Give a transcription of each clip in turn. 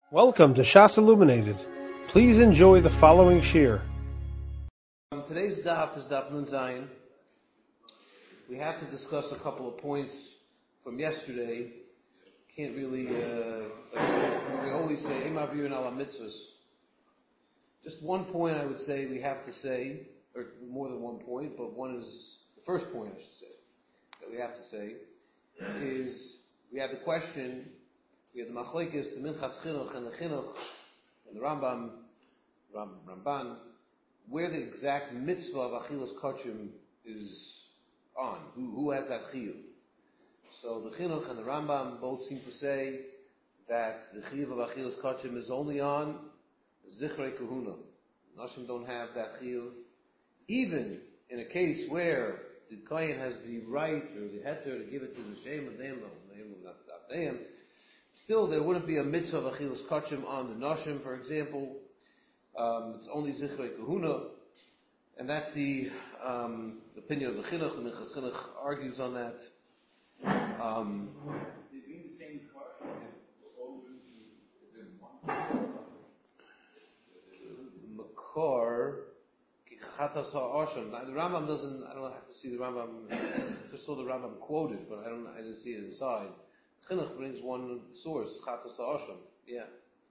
Welcome to Shas Illuminated. Please enjoy the following shir. Today's daf is daf Nun Zayin. We have to discuss a couple of points from yesterday. Can't really, we always say, Ema Virin ala mitzvahs. Just one point I would say we have to say, or more than one point, but one is, the first point I should say, that we have to say, is we have the question, we have the machlekes, the Minchas Chinuch and the Chinuch, and the Ramban, where the exact mitzvah of Achilas Kochim is on. Who has that chiyuv? So the Chinuch and the Rambam both seem to say that the chiyuv of Achilas Kochim is only on Zichrei Kahuna. Nashim don't have that chiyuv. Even in a case where the Kohen has the right or the heter to give it to the Shem of them, still there wouldn't be a mitzvah of Achilas Kochim on the Nashim, for example. It's only Zichrei Kahuna, and that's the opinion of the Chinuch. The Minchas Chinuch argues on that. They bring the same car Makor Chatas HaOsham. The Rambam doesn't. I don't have to see the Rambam. I just saw the Rambam quoted, but I didn't see it inside. Chinuch brings one source, Chatas HaOsham. Yeah.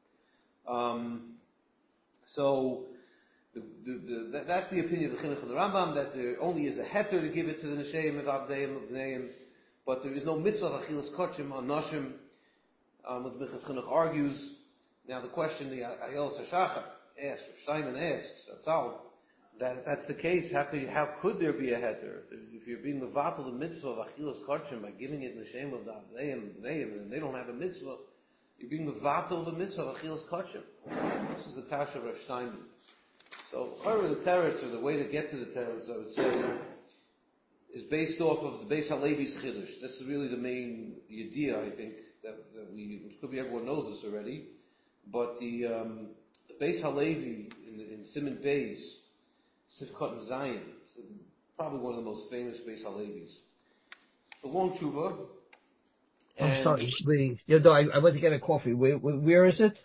So that's the opinion of the Chinuch and the Rambam, that there only is a heter to give it to the Nesheim of Abdeim, but there is no mitzvah of Achilas Kochim on Nashim. What the Minchas Chinuch argues. Now the question the Ayel Sashachar asks, or Steinman asks, that if that's the case, how could there be a heter? If you're being mevatel the mitzvah of Achilas Kochim by giving it Nesheim of Abdeim, and they don't have a mitzvah, you're being mevatel the mitzvah of Achilas Kochim. This is the Kasha of Rav Steinman. So, the teretz, or the way to get to the teretz, I would say, is based off of the Beis Halevi's Chiddush. This is really the main idea, I think, that could be everyone knows this already, but the Beis Halevi in Siman Beis, Sifkot and Zayin, it's probably one of the most famous Beis Halevis. It's a long tshuva. I'm sorry, I went to get a coffee. Where is it?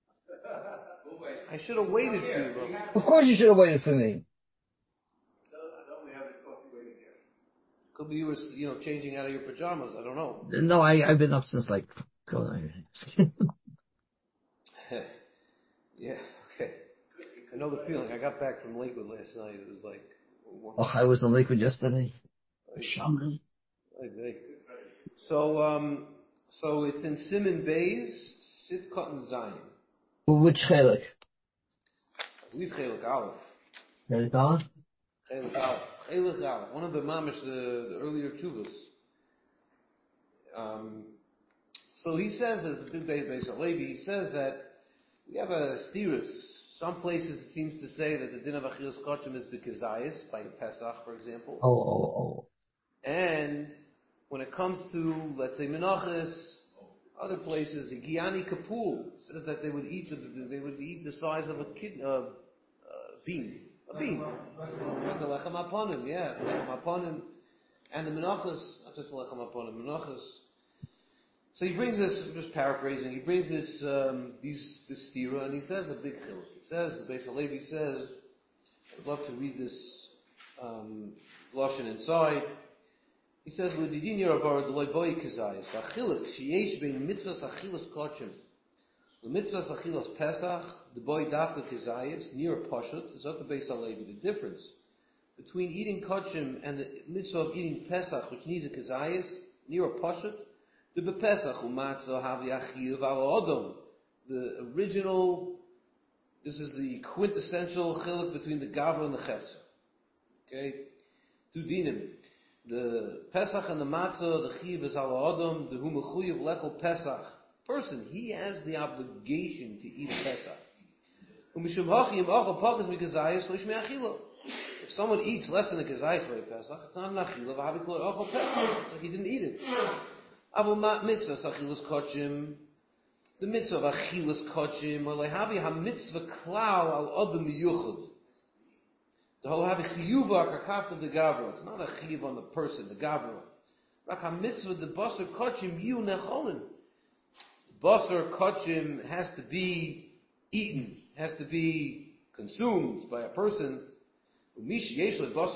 I should have waited for you, bro. Of course you should have waited for me. we have this coffee waiting here. Could be you were, changing out of your pajamas. I don't know. No, I've been up since Yeah, okay. I know the feeling. I got back from Lakewood last night. It was like... I was in Lakewood yesterday. So it's in Siman Beis, Sifkot and Zayin. Which chelik? I believe Chelik Aleph. Chelik Aleph? Chelik Aleph. Chelik Aleph. One of the mamish, the earlier tshuvas. So he says, as a big Beis Halevi, he says that we have a stirus. Some places it seems to say that the din of Achilas Kochim is b'kezayis, by Pesach, for example. Oh. And when it comes to, let's say, Menachos, other places, Giani Kapul says that they would eat the size of a bean. A bean. Like the lechem aponim, lechem aponim. And the Menachos, not just lechem aponim, Menachos. So he brings this, I'm just paraphrasing, he brings this stira, and he says a big chiluk. He says, the Beis Halevi says, I'd love to read this lashon inside. He says, "L'didin yaravar d'loy boy kazayis v'achiluk sheyesh bein mitzvahs achilas kochim u'mitzvahs achilas pesach the boy dafka kazayis near pashut is at the Beis Halevi. The difference between eating kochim and the mitzvah of eating pesach, which needs a kazayis near a pashut, the bepesach u'matzah havi achiv al odom. The original, this is the quintessential chiluk between the gavra and the chefza. Okay, two dinim. The Pesach and the Matzah, the Chiv is al Adam, the Humechuyev Lechel Pesach. Person, he has the obligation to eat a Pesach. If someone eats less than a Kazayis by Pesach, it's not an Achila, it's like he didn't eat it. Avu mitzvah Achilas Kochim, the mitzvah of Achilas Kochim, or lehavi ha-mitzvah klal al Adam miyuchad. The whole have a chiyuva kakafta the gavra. It's not a chiyuv on the person, the gavra. Rak ha-mitzvah the basar kochim yu necholin. Basar kachim has to be eaten, has to be consumed by a person. Anyone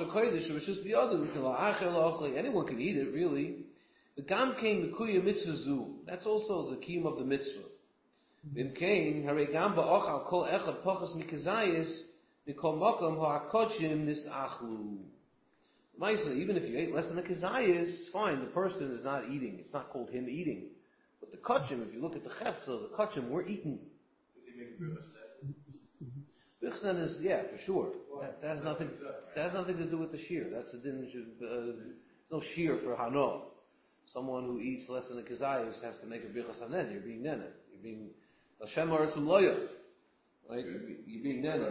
can eat it, really. The gam came mikuya mitzvah. That's also the kiyum of the mitzvah. Bim kain harei gam ba'achal kol echad pachas mikazayis mikol makom ha'akotchim nisachlu. Even if you ate less than a kazayis, fine. The person is not eating. It's not called him eating. But the kotchim, if you look at the chefza, the kotchim were eaten. Does he make birchas? Bichsan is, yeah, for sure. That has nothing to do with the shear. That's a din. It's no shear for hano. Someone who eats less than a kazayis has to make a birchas hanen. You're being nene. You're being Hashem Aratzum Loya. Right? You're being nene.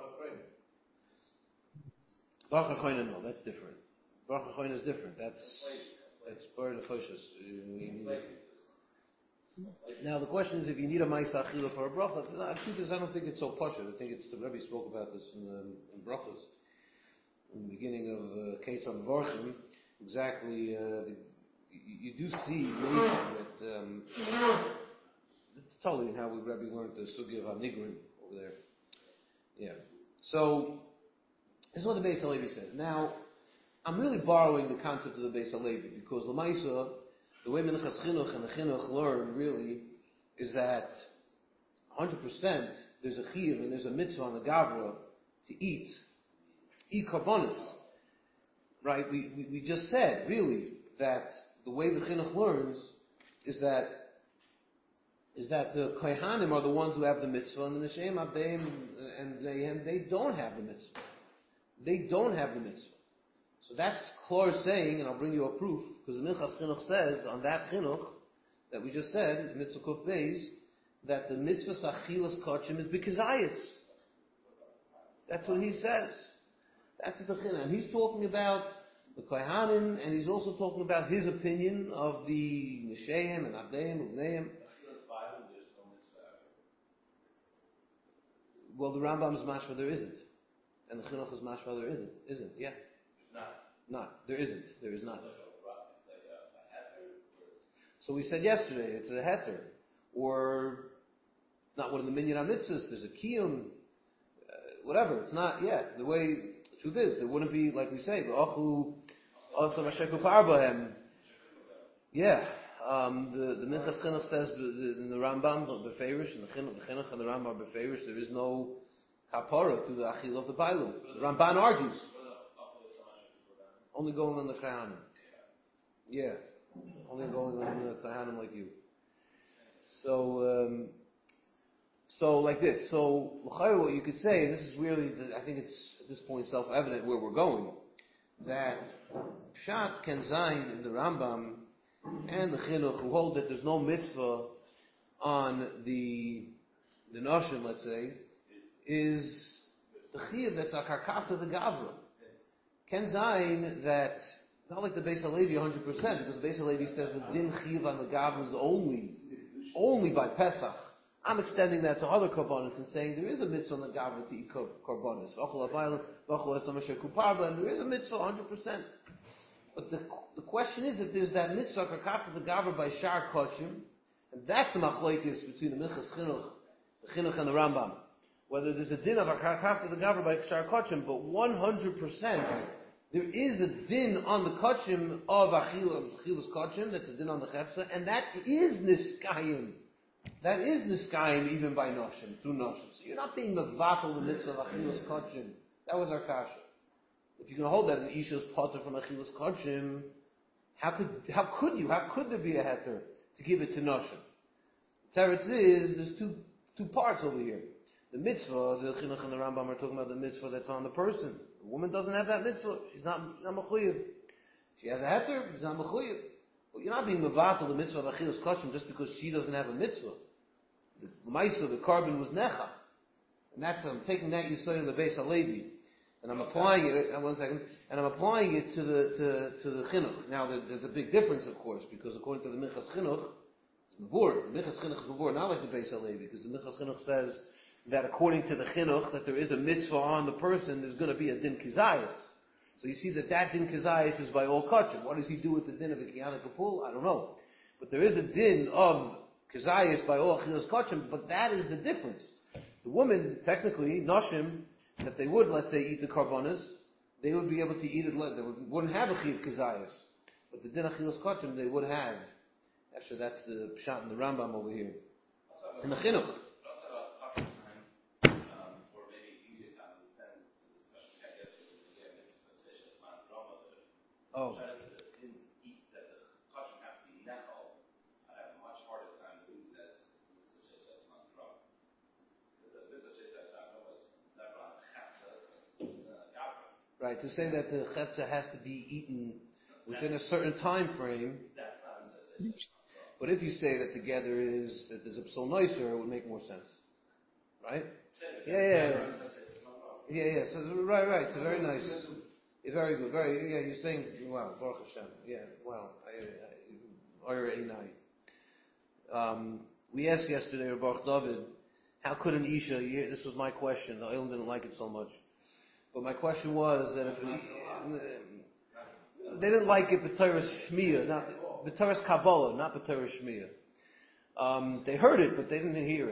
Bracha choyna, no, that's different. Bracha choyna is different. That's part of the choshes. Now the question is, if you need a ma'isa achila for a bracha, I don't think it's so posh. I think it's the Rebbe spoke about this in brachas in the beginning of Keitz on Vorchim. Exactly, you do see maybe that it's totally in how we Rebbe learned the sugi of Hanigrin over there. Yeah. So this is what the Beis Halevi says. Now, I'm really borrowing the concept of the Beis Halevi because L'maisa, the way Minchas Chinuch and the Chinuch learn really is that 100% there's a chiyuv and there's a mitzvah on the gavra to eat karbonis. Right? We just said really that the way the Chinuch learns is that the kohanim are the ones who have the mitzvah and the Nesheim Abdeim and they don't have the mitzvah. They don't have the mitzvah. So that's Klor saying, and I'll bring you a proof, because the Minchas Chinuch says on that Chinuch that we just said, in Mitzvah Kuf Beis, that the mitzvah Sachilas Kachim is B'Kizayis. That's what he says. That's the Chinuch. And he's talking about the Kohanim, and he's also talking about his opinion of the Nesheim and Abdeim, Ubneim. Well, the Rambam is mashma there isn't. And the Chinuch is mashma there isn't. Yeah. There isn't. There is not. So we said yesterday, it's a heter. Or, not one of the minyan mitzvahs, there's a kiyum, whatever. It's not, the way, the truth is, there wouldn't be, like we say, v'achu asam hasheku parbahem. The Minchas Chinuch says, in the Rambam, beferish, and the Chinuch and the Rambam are beferish, there is no kapara through the achil of the bailum. The Ramban argues. Only going on the Kohanim. Yeah. Only going on the Kohanim like you. So like this. So, what you could say, and this is really, I think it's at this point self-evident where we're going, that Pshat Ken Zayin in the Rambam and the Chinuch who hold that there's no mitzvah on the Noshim, let's say, is the Chiyuv that's a karkata the Gavra. Ken Zayin that, not like the Beis Halevi 100%, because the Beis Halevi says the din Chiyuv on the Gavra is only by Pesach. I'm extending that to other Karbonis and saying there is a mitzvah on the Gavra to eat Karbonis. And there is a mitzvah 100%. But the question is if there's that mitzvah karkata the Gavra by Shar Kochim, and that's the machlokes between the Minchas Chinuch, the Chinuch and the Rambam. Whether there's a din of a karkata the Gavra by Shar Kochim, but 100% there is a din on the Kochim of Achilas Kochim, that's a din on the Chefza, and that is Niskayim. That is Niskayim even by Noshim, through Noshim. So you're not being mevatel the mitzvah of Achilas Kochim. That was our kasha. If you can hold that in Isha's potter from Achilas Kochim, how could there be a heter to give it to Noshim? Teretz is, there's two parts over here. The mitzvah, the Chinuch and the Rambam are talking about the mitzvah that's on the person. The woman doesn't have that mitzvah. She's not mechuyev. She has a heter, she's not mechuyev. But you're not being mevatel the mitzvah of Achilas Kochim just because she doesn't have a mitzvah. The Maisa, the carbon was necha. And I'm taking that Yisrael of the Beis Halevi. And I'm applying it, and I'm applying it to the Chinuch. Now, there's a big difference, of course, because according to the Minchas Chinuch, it's Mavur. The Minchas Chinuch is Mavur, not like the Beis Halevi, because the Minchas Chinuch says that according to the Chinuch, that there is a mitzvah on the person, there's going to be a din kizayis. So you see that din kizayis is by all kachim. What does he do with the din of a kiyana kapul? I don't know. But there is a din of Kazayas by all Achilas Kachim, but that is the difference. The women, technically, Noshim, that they would, let's say, eat the Karbonas, they would be able to eat it, they wouldn't have a Chiv Kazayas. But the Din Achilas Kachim, they would have. Actually, that's the Pshat in the Rambam over here. In the Chinuch. Oh. Right, to say that the chetza has to be eaten within a certain time frame. But if you say that together is that there's a psul noiser, it would make more sense, right? Yeah. So right. So very nice, very good, You're saying wow, Baruch Hashem. Yeah, wow. We asked yesterday, Baruch David, how could an isha? This was my question. The Olam didn't like it so much. But my question was that if they didn't like it b'Torah Shmiyah, not b'Torah Kabbalah, not b'Torah Shmiyah. They heard it, but they didn't hear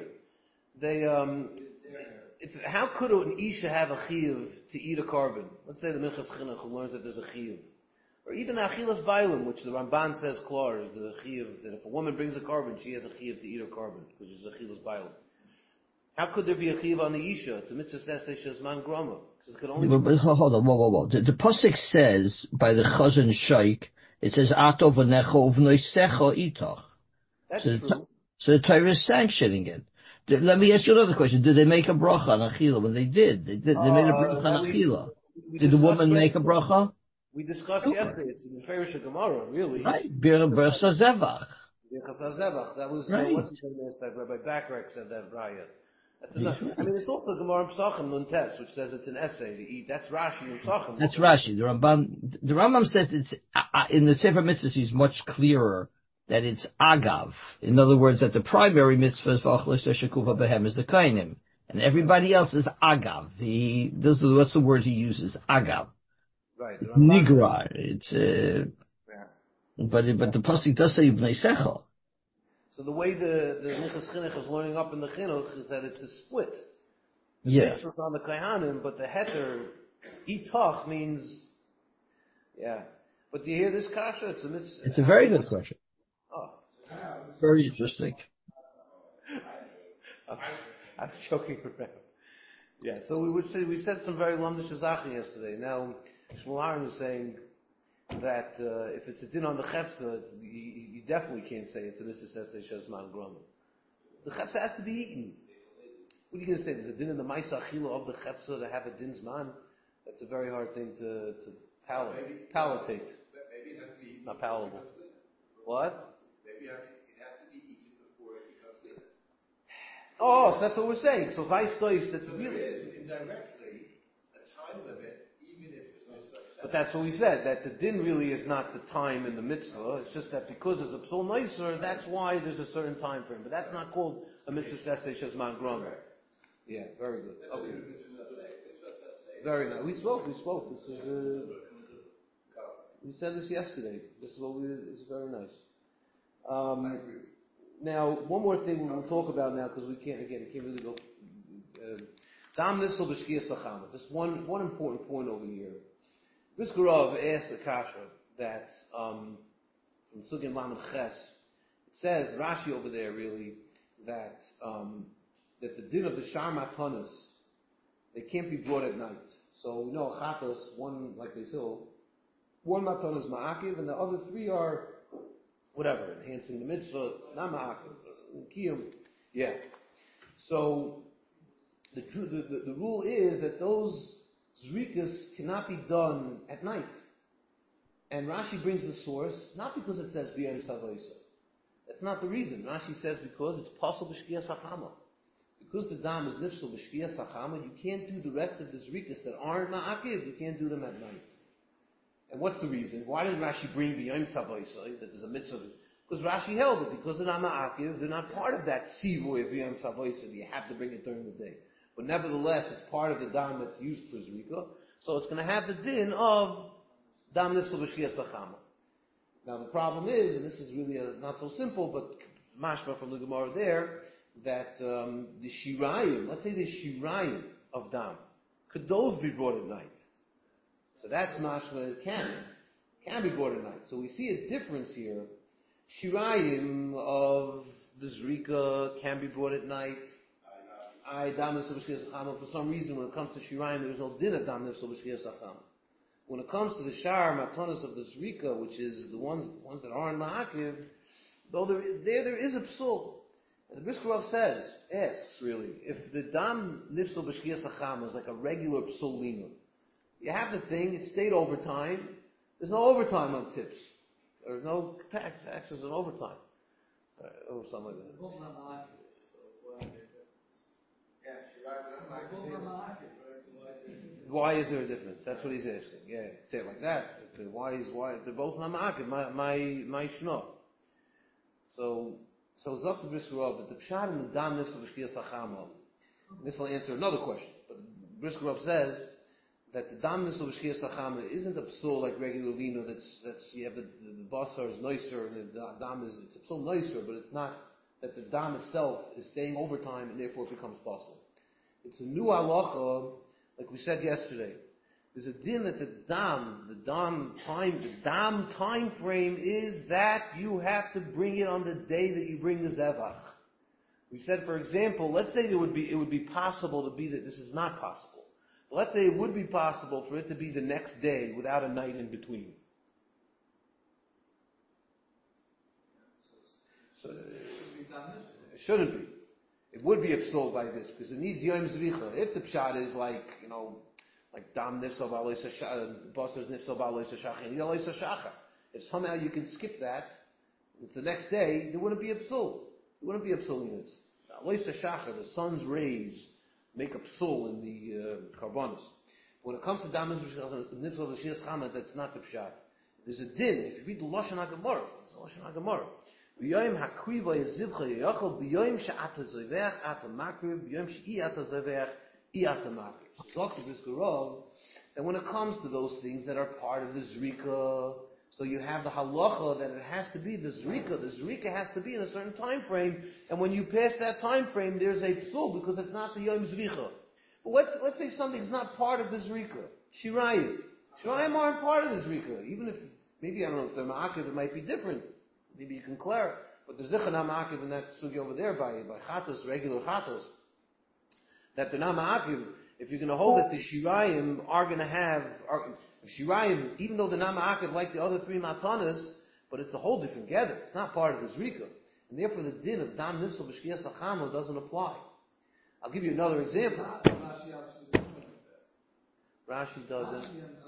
it. How could an isha have a chiyuv to eat a carbon? Let's say the Minchas Chinuch who learns that there's a chiyuv, or even the Achilas Bailim, which the Ramban says klar is the chiyuv that if a woman brings a carbon, she has a chiyuv to eat her carbon because she's Achilas Bailim. How could there be a chiyuv on the isha? It's a mitzvah sesei shezman grama. Because it could only. Hold on, whoa. The pasuk says by the Chazon Shaik, it says ato v'necho uv'noisecho itoch. That's true. So the Torah is sanctioning it. Let me ask you another question. Did they make a bracha on achila? When they did, they made a bracha on achila. Did the woman make a bracha? We discussed yesterday. It's in the Farish Gemara, really. Right. Birsa Zevach. That was right. What's his name? Rabbi Bakrek said that raya. That's enough. I mean, it's also Gemara Pesachim Nuntes, which says it's an essay to eat. That's Rashi and Pesachim. That's Rashi. The Rambam says it's in the Sefer Mitzvahs. He's much clearer that it's agav. In other words, that the primary mitzvah is v'achlos shekuva behem is the kainim, and everybody else is agav. What's the word he uses? Agav. Right. Nigra. It's but the pasuk does say bnei sechel. So the way the Minchas Chinuch is learning up in the Chinuch is that it's a split. The mitzvah is on the Kaihanim, but the heter, itach means, But do you hear this kasha? It's a mitzvah. It's a very good question. Oh. Very interesting. I'm joking around. Yeah, so we said some very lumdish zachi yesterday. Now, Shmuel Aaron is saying that if it's a din on the chepsa, you definitely can't say it's a mitzvah sesei shezman grama. The chepsa has to be eaten. What are you going to say? There's a din in the ma'isa achila of the chepsa to have a din zman? That's a very hard thing to palatate. Maybe it has to be eaten. Not palatable. What? Maybe it has to be eaten before it becomes din. Oh, so that's what we're saying. So vice stois that So really there is indirectly a time limit. But that's what we said, that the din really is not the time in the mitzvah. It's just that because there's a psul noiser, that's why there's a certain time frame. But that's not called a mitzvah sesei shezman grama. Yeah, very good. Okay. Very nice. We spoke. This is, we said this yesterday. This is it's very nice. Now, one more thing we'll talk about now, because we can't really go. Dam nisel b'shkiyas achama. Just one important point over here. Rizgarov asks Akasha that from Sugin Lamed Ches, it says Rashi over there really that the din of the Shar Matanis, they can't be brought at night. So we know Chatos, one like they say, one Matanis Ma'akiv, and the other three are whatever, enhancing the mitzvah, not Ma'akiv, Kiyum, yeah. So the rule is that those Zrikas cannot be done at night. And Rashi brings the source, not because it says B'yom Savoisa. That's not the reason. Rashi says because it's possible B'shkiyas Hachama. Because the dam is nifsal B'shkiyas Hachama, you can't do the rest of the Zrikas that aren't Ma'akiv, you can't do them at night. And what's the reason? Why did Rashi bring B'yom Savoisa, that there's a mitzvah? Because Rashi held it, because they're not Ma'akiv, they're not part of that Sivoy of B'yom Savoisa, you have to bring it during the day. But nevertheless, it's part of the dam that's used for Zrika, so it's going to have the din of dam nifsal b'shkiyas lachama. Now the problem is, and this is really not so simple, but mashma from the Gemara there that the shirayim, let's say the shirayim of dam, could those be brought at night? So that's mashma. It can be brought at night. So we see a difference here. Shirayim of the zrika can be brought at night. For some reason, when it comes to shirayim, there is no din of dam nifsal b'shchiyas acham. When it comes to the shar matanas of the zrika, which is the ones that aren't ma'akiv, though there is a psul. And the Brisker Rav asks really, if the dam nifsal b'shchiyas acham is like a regular psul lina, you have the thing, it stayed overtime. There's no overtime on tips. There's no taxes on overtime. Or something like that. Why is there a difference? That's what he's asking. Yeah, say it like that. Why they're both nama'akiv, my shno. So it's up to Brisker Rav, but the pshat in the dam nifsal b'shchiyas acham. This will answer another question. But Brisker Rav says that the dam nifsal b'shchiyas acham isn't a psul like regular lino. That's you have the basar is nicer and the dam it's a psul nicer, but it's not that the dam itself is staying overtime and therefore it becomes possible. It's a new halacha, like we said yesterday. There's a din that the dam time frame is that you have to bring it on the day that you bring the zevach. We said, for example, let's say it would be possible to be that this is not possible. But let's say it would be possible for it to be the next day without a night in between. So it shouldn't be. It would be absolved by this because it needs yom zvicha. If the pshat is like dam nifsal ba'alei sashach, basar's nifsal ba'alei sashach, yalei sashach. If somehow you can skip that, it's the next day, there wouldn't be absolved. It wouldn't be absolved in this. Alei sashach, the sun's rays make a psul in the karbanos. When it comes to dam nifsal b'shchiyas chama, that's not the pshat. There's a din. If you read the Lashon HaGemara, it's the Lashon HaGemara. B'yoyim hakriva yezivcha yachol b'yoyim she'ata zevech ata makriv b'yoyim she'iyata zevech iyata makriv. So Dr. Brisker Rav, that when it comes to those things that are part of the zrika, so you have the halacha that it has to be the zrika has to be in a certain time frame, and when you pass that time frame, there's a psul because it's not the yom zricha. But let's say something's not part of the zrika. Shirayim aren't part of the zrika. Even if maybe I don't know if they're ma'akiv, it might be different. Maybe you can clarify. But the zichar ma'akiv in that sugi over there by chatos, regular chatos, that they're not ma'akiv. If you're going to hold that the shirayim are going to have shirayim, even though they're not ma'akiv like the other three matanas, but it's a whole different gather. It's not part of the zrika, and therefore the din of dam nifsal b'shchiyas achama doesn't apply. I'll give you another example. Rashi doesn't.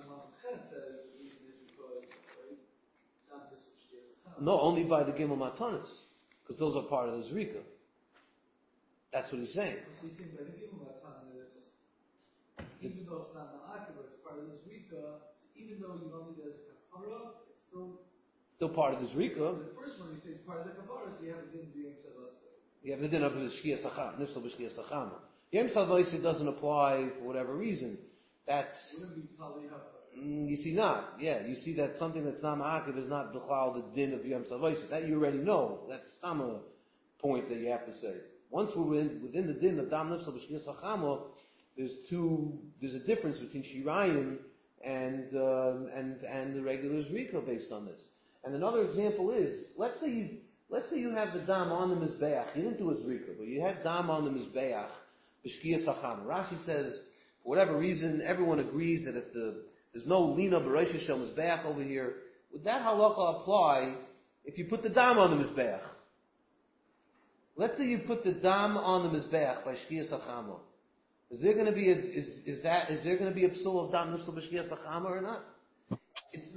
No, only by the Gimel Matanis, because those are part of the Zrika. That's what he's saying. He's saying by the Gimel Matanis, even though it's not Ma'akiv, but it's part of the Zrika, so even though you don't need it as Kapara, it's still part of the Zrika. So the first one you say is part of the Kapara, so you have the din of Yom Savasa. You have the din of the Shchiyas Acham, Nifsal B'Shchiyas Acham. Yom Savasa doesn't apply for whatever reason. That's... Wouldn't be Tali Hapa. You see not. Yeah, you see that something that's not ma'akiv is not b'chlal the din of Yom Tzavayis. That you already know. That's some a point that you have to say. Once we're within the din of Dam Nifsal B'Shchiyas Achama, there's a difference between Shirayim and the regular Zrika based on this. And another example is, let's say you have the Dam on the Mizbeach. You didn't do a Zrika, but you had Dam on the Mizbeach, B'Shchiyas Achama. Rashi says, for whatever reason, everyone agrees that if there's no lina b'rosh shel mizbeach over here, would that halacha apply if you put the dam on the mizbeach? Let's say you put the dam on the mizbeach by shchiyas achama. Is there going to be a psul of dam nifsal b'shchiyas achama or not? It's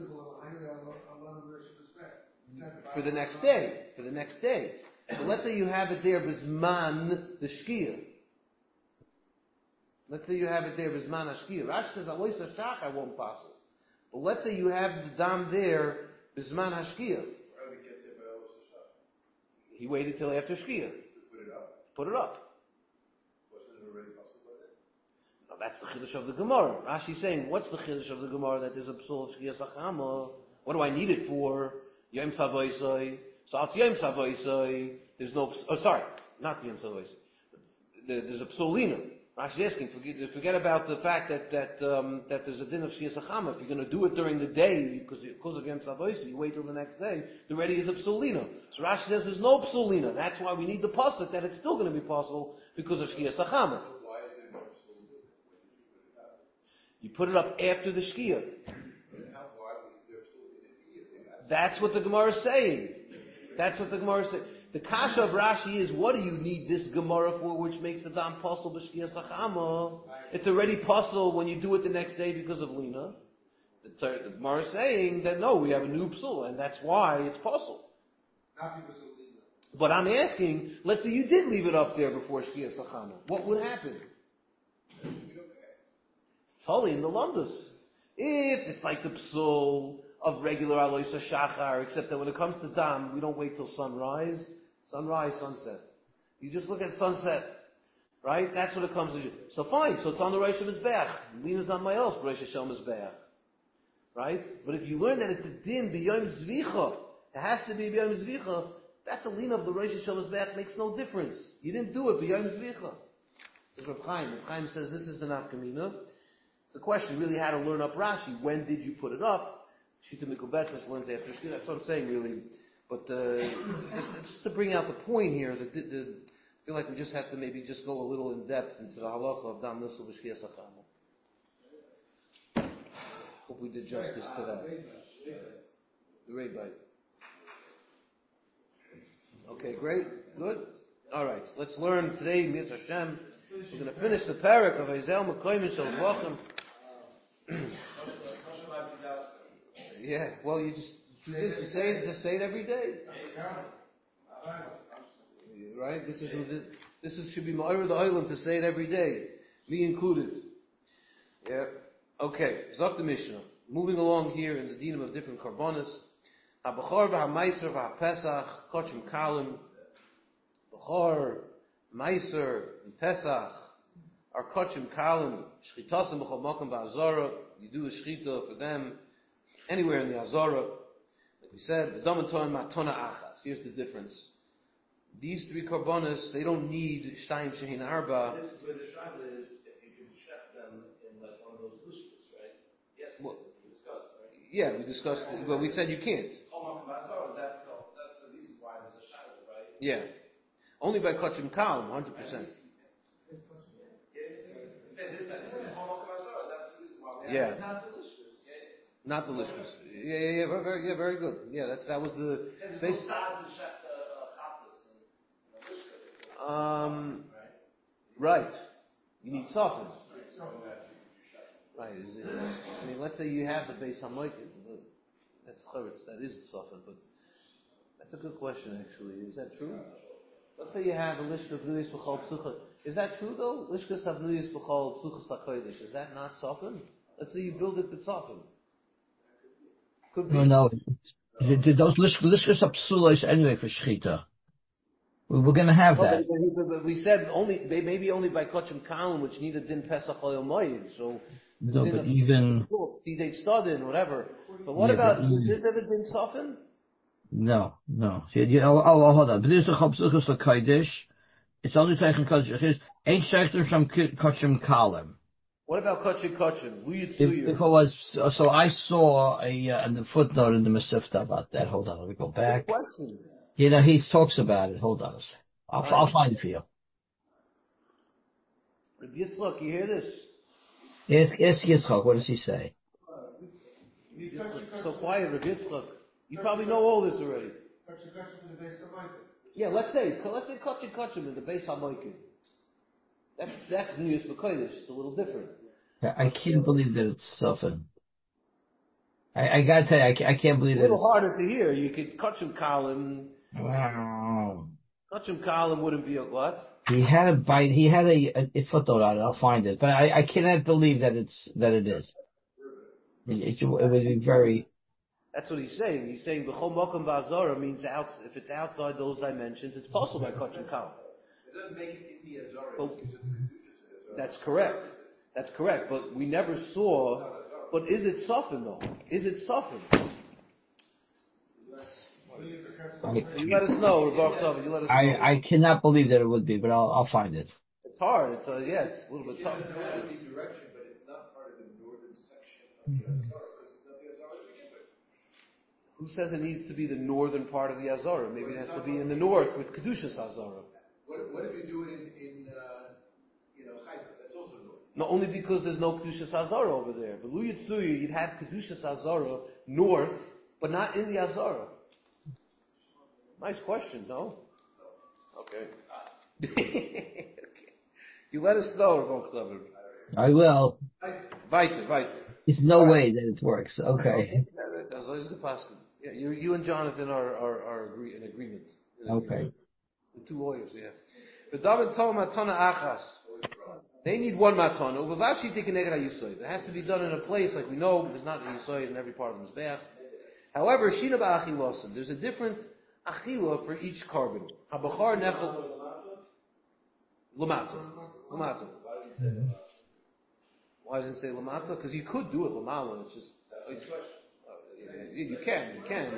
for the next day. So let's say you have it there bisman the shkiyah. Let's say you have it there, Bizman Ashkir. Rashi says, Alois Hashach, I won't pass it. But let's say you have the dam there, Bizman Ashkir. He waited till after Shkir. Put it up. Wasn't it already possible by then? Now that's the Chiddush of the Gemara. Rashi's saying, what's the Chiddush of the Gemara that there's a psul of Shkiyas Achama? What do I need it for? Yom Tzavaisai. So at Yom Savoisoi, there's no, not Yom Savoisoi. There's a psolina. Rashi is asking, forget about the fact that there's a din of Shkias Achama. If you're going to do it during the day, because of Yom Savoisoi, you wait till the next day, there already is a psolina. So Rashi says there's no psolina. That's why we need the pasuk that it's still going to be possible because of Shkias Achama. Why is there no absolute? You put it up after the Shkia. Why was there absolutely? That's what the Gemara is saying. The kasha of Rashi is, what do you need this Gemara for, which makes the dam possible b'shkias hachama? It's already possible when you do it the next day because of Lina. The Gemara is saying that no, we have a new psul, and that's why it's possible. Not because of Lina. But I'm asking, let's say you did leave it up there before shkias hachama. What would happen? It's totally in the Lundus. If it's like the psul of regular aloisa shachar, except that when it comes to dam, we don't wait till sunrise, sunset. You just look at sunset, right? That's what it comes to. So fine, so it's on the Rosh Mizbeach. Lina's on my else, Rosh Hashem Mizbeach. Right? But if you learn that it's a din b'yom zvicha, it has to be b'yom zvicha, that the lina of the Rosh Hashem Mizbeach makes no difference. You didn't do it b'yom zvicha. This is Rav Chaim. Rav Chaim says this is the nafkamina. It's a question really how to learn up Rashi. When did you put it up? Shita Mikubetzis learns after Shkia. That's what I'm saying, really. But just to bring out the point here, I feel like we just have to maybe just go a little in depth into the halacha of Dam Nusul B'Shkia Sachama. Hope we did justice to that. The Rebbe. Okay, great, good. All right, let's learn today, Mitzvah Hashem. We're going to finish the parak of Ezel Mekoyim Shel Zvachim. Yeah, well, you say it every day, right? This should be Ma'ir the Olam to say it every day, me included. Yeah. Okay. Zok the Mishnah. Moving along here in the dinim of different karbonos. HaBechor v'HaMeiser v'HaPesach kochim kalim. Bechor, Meiser, and Pesach are kochim kalim. Shchitasim b'chol makom ba'azara. You do a shchita for them anywhere in the Azara. Like we said, the Domaton Matona Achas. Here's the difference. These three karbonos, they don't need Shtayim Shehin Arba. This is where the struggle is, if you can chef them in like one of those lushkas, right? Yes, we discussed, right? Yeah, we discussed, well, we said you can't. That's the reason why there's a shadow, right? Yeah. Only by Kachim Kalim, 100%. Yeah. Not the lishkas. Yeah, very good. Yeah, that was the base. Right. You need soften. Right. I mean, let's say you have the base hamoikin. That's chavetz. That is soften, but that's a good question actually. Is that true? Let's say you have a lishka of nuyis b'chol psucha. Is that true though? Lishkas of nuyis b'chol psucha sakoidish. Is that not soften? Let's say you build it with soften. Could be. No. Those lishkas are psulos anyway for shchita. We're going to have that. But we said maybe only by Kochim Kalim, which need a din Pesach Oyel Moed. So no, but even see they studin whatever. But what about does this ever din soften? No. Hold on. But there's a chopsuchus to Kaidish. It's only taken Kaidish. Ain't shechtim from Kochim Kalim. What about Kochim? Who you'd sue you? So I saw in the footnote in the Masifta about that. Hold on, let me go back. He talks about it. Hold on a second. I'll find it for you. Rabbi Yitzchak, you hear this? Ask Yitzchak, what does he say? So quiet, Rabbi Yitzchak. You probably know all this already. Yeah, let's say Kochim in the Beis HaMoikim. That's Nuyus B'Kodesh. It's a little different. I can't believe that it's softened. I gotta tell you, I can't believe that. It's a little harder to hear. You could Kochim Kalim. Wow. Kochim Kalim wouldn't be a what? He had a footnote on it. I'll find it, but I cannot believe that it is. It would be very. That's what he's saying. He's saying B'chol Mokum Ba'azara means if it's outside those dimensions, it's possible by Kochim Kalim. It doesn't make it in the Azara. That's correct. That's correct. But we never saw. But is it softened though? Is it softened? You let us know, Baruch Tov, you let us know. I cannot believe that it would be, but I'll find it. It's hard. It's a little bit tough. It's not any direction, but it's not part of the northern section of the Azara, because it's not the Azara to begin with. Who says it needs to be the northern part of the Azara? Maybe it has to be in the north with Kedushas Azara. What if you do it in Haifa? That's also north. No, only because there's no Kedushas Azara over there. But Lu Yitzuya, you'd have Kedushas Azara north, but not in the Azara. Nice question, no? Okay. Okay. You let us know, Baruch Tov. I will. Weiter. There's no way that it works. Okay. That's always the pastor. Yeah, you and Jonathan are in agreement. Okay. The two lawyers, yeah. But David told matana achas. They need one matana. Uvavashi tikeneged hayisoid. It has to be done in a place like we know there's not hayisoid in every part of the mizbeach. However, shina ba'achilosim. There's a different achila for each carbon. Habachar nechel lamata. Why does it say lamata? Because you could do it lamala. It's just you can.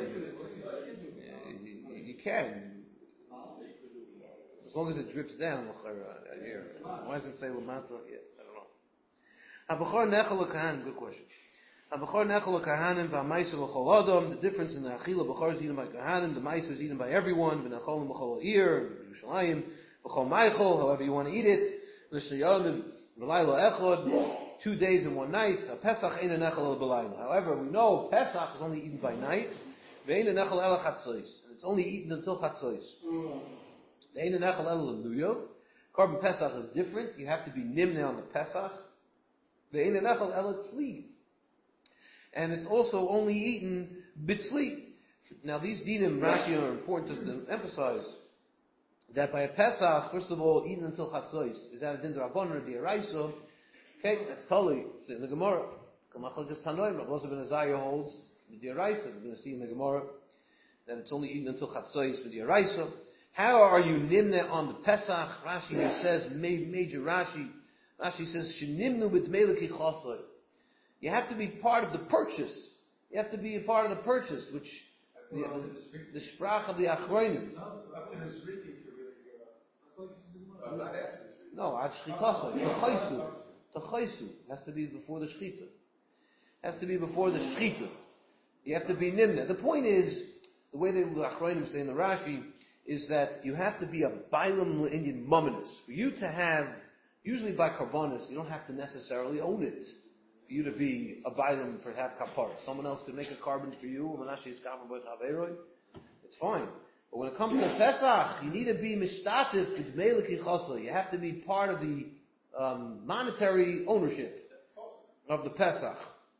You can. As long as it drips down, here. Why does it say lamata? Yeah, I don't know. Habachar nechel l'kahanim. Good question. Habachar nechel l'kahanim v'amaisa l'chol adam. The difference in the achila, bachar is eaten by kahanim, the maisa is eaten by everyone. V'nechol l'chol ir, Yerushalayim, v'chol meichel, however you want to eat it. L'shayamim v'layla echod. 2 days and 1 night. Pesach ain't a nechel el b'layla. However, we know Pesach is only eaten by night. Ve'ein a nechel el chatzos. And it's only eaten until chatzos. Ve'ein a nechel el luyo. Carbon Pesach is different. You have to be nimne on the Pesach. Ve'ein a nechel el tzli. And it's also only eaten bitzli. Now these dinim, Rashi, are important to emphasize that by a Pesach, first of all, eaten until chatzos is that a din d'Rabbanan or d'Oraisa. Okay, that's totally, it's in the Gemara. Kamachalikas Tanoim, Rabbi ben Azariah holds the D'Oraisa. We're going to see in the Gemara that it's only eaten until Chatzos for D'Oraisa. How are you nimne on the Pesach? Rashi says, major Rashi. Rashi says, Shenimnu b'dmeiliki chasai. You have to be part of the purchase. You have to be a part of the purchase, which the sprach of the Achronim. No, ad shchikasai. T'chaisu has to be before the shchita. Has to be before the shchita. You have to be nimna. The point is, the way the Achronim say in the Rashi, is that you have to be a bailam l'inyan mumminus. For you to have, usually by karbonis, you don't have to necessarily own it. For you to be a bailam for have kapar. Someone else could make a carbon for you, it's fine. But when it comes to Pesach, you need to be mishtatif k'dmeiliki chasa. You have to be part of the monetary ownership of the Pesach.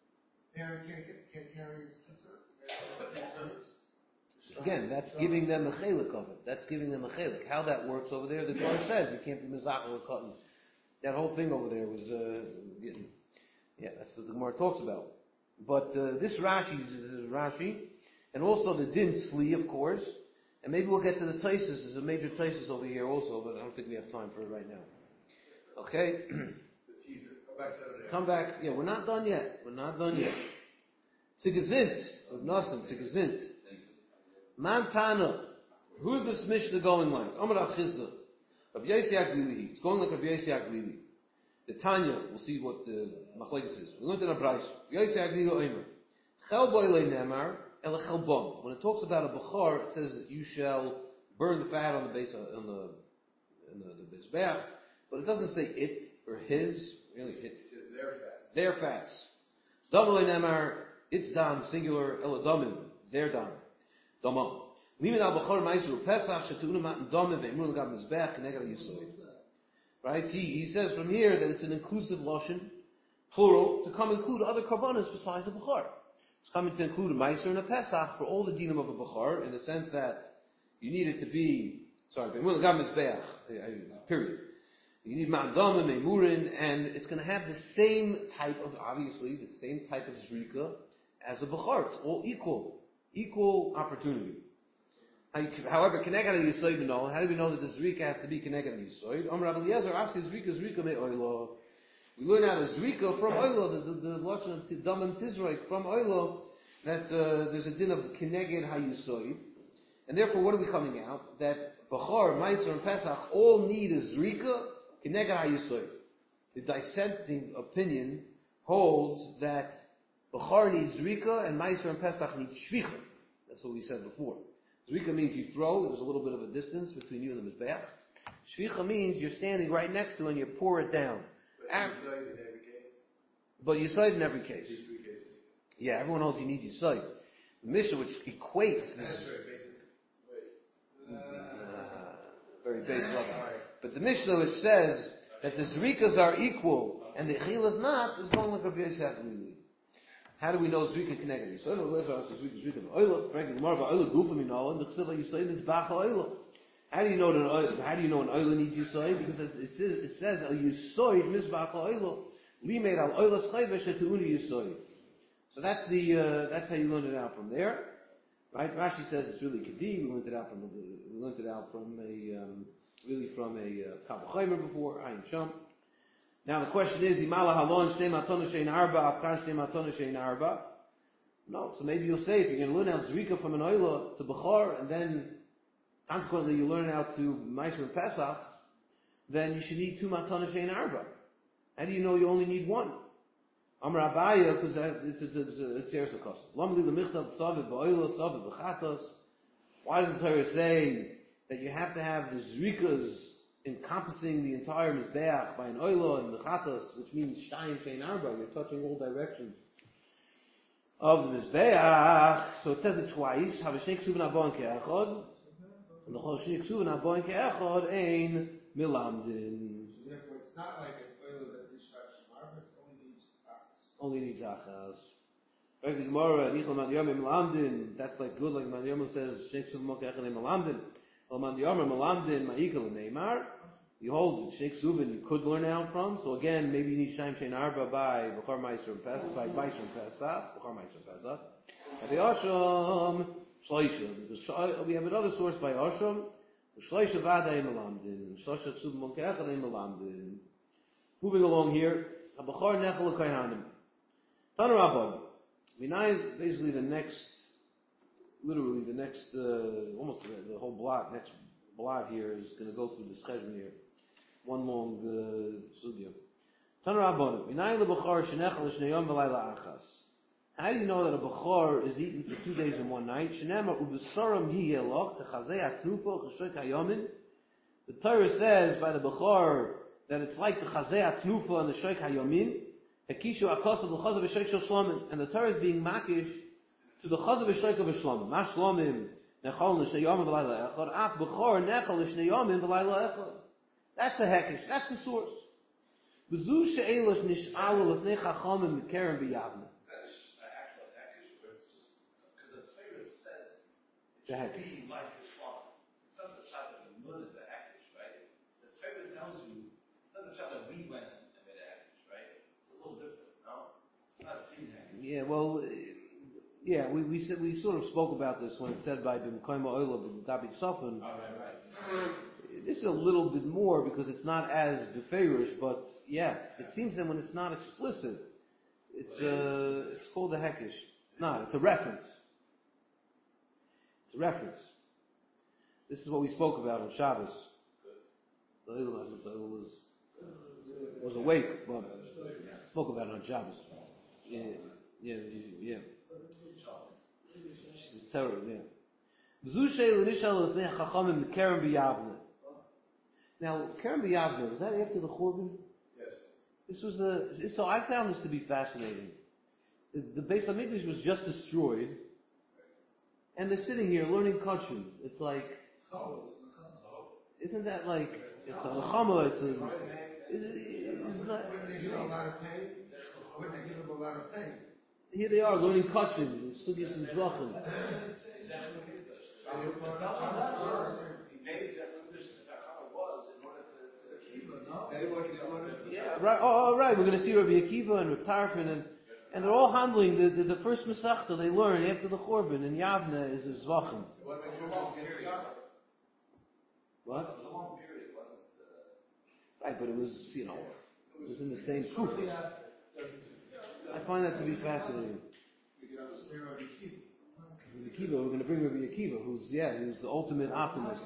Again, that's giving them a chelik of it. That's giving them a chelik. How that works over there, the Torah says you can't be mizachel or cotton. That whole thing over there was that's what the Gemara talks about. But this Rashi is Rashi, and also the Din Sli, of course, and maybe we'll get to the Taisus. There's a major Taisus over here also, but I don't think we have time for it right now. Okay? The teaser. Come back. Yeah, we're not done yet. Tzigazint. Of Nasan, Tzigazint. Mantana. Who's this Mishnah going like? Amar Achizda. Rabbi Yossi Aglili. It's going like Rabbi Yossi Aglili. The Tanya, we'll see what the Machlekes is. We learned in a Brais. Yossi Aglili Omer. Chel boile nemar, el chelbon. When it talks about a Bechar, it says that you shall burn the fat on the base, on the Mizbeach. But it doesn't say it or his. Really, it says their fats. Damale nemar, its dam singular, eladamim, their dam, damam. Limin al bachar ma'isur pesach shetu'unu matan damim ve'emur l'gam mizbeach k'neged yisoid. Right? He says from here that it's an inclusive lashon, plural, to come include other karbanos besides the bachar. It's coming to include a ma'isur and a pesach for all the dinim of a bachar, in the sense that you need it to be, ve'emur l'gam mizbeach, period. You need ma'adam and me'murin, and it's going to have the same type of, obviously, the same type of zrika as a bechar. It's all equal opportunity. However, keneged yisoid b'nol. How do we know that the zrika has to be keneged yisoid? Amar Rabbi Eliezer, after zrika me'oilo. We learn out a zrika from oilo, the lashon of dam and tizroik from oilo, that there's a din of keneged hayisoid, And therefore, what are we coming out? That Bechor, Meiser, and Pesach all need a Zrika, Keneged HaYisoy. The dissenting opinion holds that Bechor needs Zrika, and Meiser and Pesach need Shvicha. That's what we said before. Zrika means you throw, there's a little bit of a distance between you and the Mizbeach. Shvicha means you're standing right next to it and you pour it down. But you cite in every case. Yeah, everyone holds you need you cite. The Mishnah, which equates this, very base level. But the Mishnah, which says that the Zrikas are equal and the Echil is not, is going like Rabbi Yosef. How do we know Zrika connected? So, how do you know an oila needs Yisai? Because it says a Yisai Mizbach Oila Limeid al Oilas Chayvesh Etuuni Yisai. So that's how you learn it out from there, right? Rashi says it's really Kedi. We learned it out from a Kabbalah Chaymer before Ayin Chum. Now the question is, Imala Halon Shnei Matona Shein Arba Afkan Shnei Matona Shein Arba. No, so maybe you'll say if you're going to learn out Zrika from an Oila to Bechor and then consequently you learn out to Meiser and Pesach, then you should need 2 Matona Shein Arba. How do you know you only need 1? Amar Abaya, because it's Teres HaKos. Lamli L'michtav Savid Ba'oila Savid B'chatos. Why does the Torah say that you have to have the Zrikas encompassing the entire Mizbeach by an Oila and B'chatos, which means Shtayim Shein Arba, you're touching all directions of the Mizbeach. So it says it twice. Havashnik Suvan Abon Ke'echod. And the Choshnik Suvan Abon Ke'echod Ein Milamdin. So therefore it's not like an oil that restarts from Arba, it only needs achas. Like the Gemara, Nichol Man Yomim Malamdin, that's like good, like Man Yomim says, Sheikh Suv Mokech and Malamdin. Well, Man Yomim Malamdin, Ma'ikal and Neymar. You hold Sheikh Suvin, you could learn out from. So again, maybe you need Shaim Shein Arba by Bechor Meiser and Pesach, by Meiser and Pesach, Bechor Meiser and Pesach. And the Asham, Shloisha. Because we have another source by Asham, Shloisha Vadei Malamdin, Shloisha Suv Mokech and Malamdin. Moving along here, Bechor Nechel Kayhanim. Tana Rabban. Basically almost the whole block, next block here is going to go through this cheshbon here. One long sugya. Tana Rabban. Minayin lebechor shenechel l'shnei yom v'layla achas. How do you know that a bechor is eaten for 2 days and 1 night? Shenema ubesaram hi yelok techazei atnufa cheshoik hayomin. The Torah says by the bechor that it's like the chazei atnufa and the shoik hayomin. And the Torah is being makish to the chazav v'shoik of Shlomim. Ma Shlomim nechol l'shnei yomim v'layla echad. Af b'chor nechol l'shnei yomim v'layla echad. That's the hekish. That's the source. V'zu she'elosh nish'alu l'fnei chachamim m'kerem b'yavne. That's actual hekish, where it's just because the Torah says The it hekish. should be like the Shlomim. It's not the shot that we learned the hekish, right? The Torah tells you it's not the shot that we went. Yeah, well, we sort of spoke about this when it said by B'Mkoyma Oila B'Dabi Sofan. Right. This is a little bit more because it's not as beferish, but yeah, it seems that when it's not explicit, it's called a hekish. It's not. It's a reference. It's a reference. This is what we spoke about on Shabbos. The Oila was awake, but spoke about it on Shabbos. Yeah. It's terrible, yeah. Now, Kerem B'Yavne, was that after the Churban? Yes. So I found this to be fascinating. The Beis HaMikdash was just destroyed, and they're sitting here learning Kachim. It's like, isn't that like, it's a Lechama, it's not, Wouldn't they give him a lot of pain? Wouldn't they give him a lot of pain? Here they are learning Kachim, Sugis and Dvachim. Yeah, right. Oh, right. We're going to see Rabbi Akiva and Rabbi Tarfon, and they're all handling the first Masechta they learn after the Churban in Yavne is a Zvachim. What? Right, but it was, it was in the same proof. I find that to be fascinating. Akiva. We're going to bring Rabbi Akiva, who's the ultimate optimist.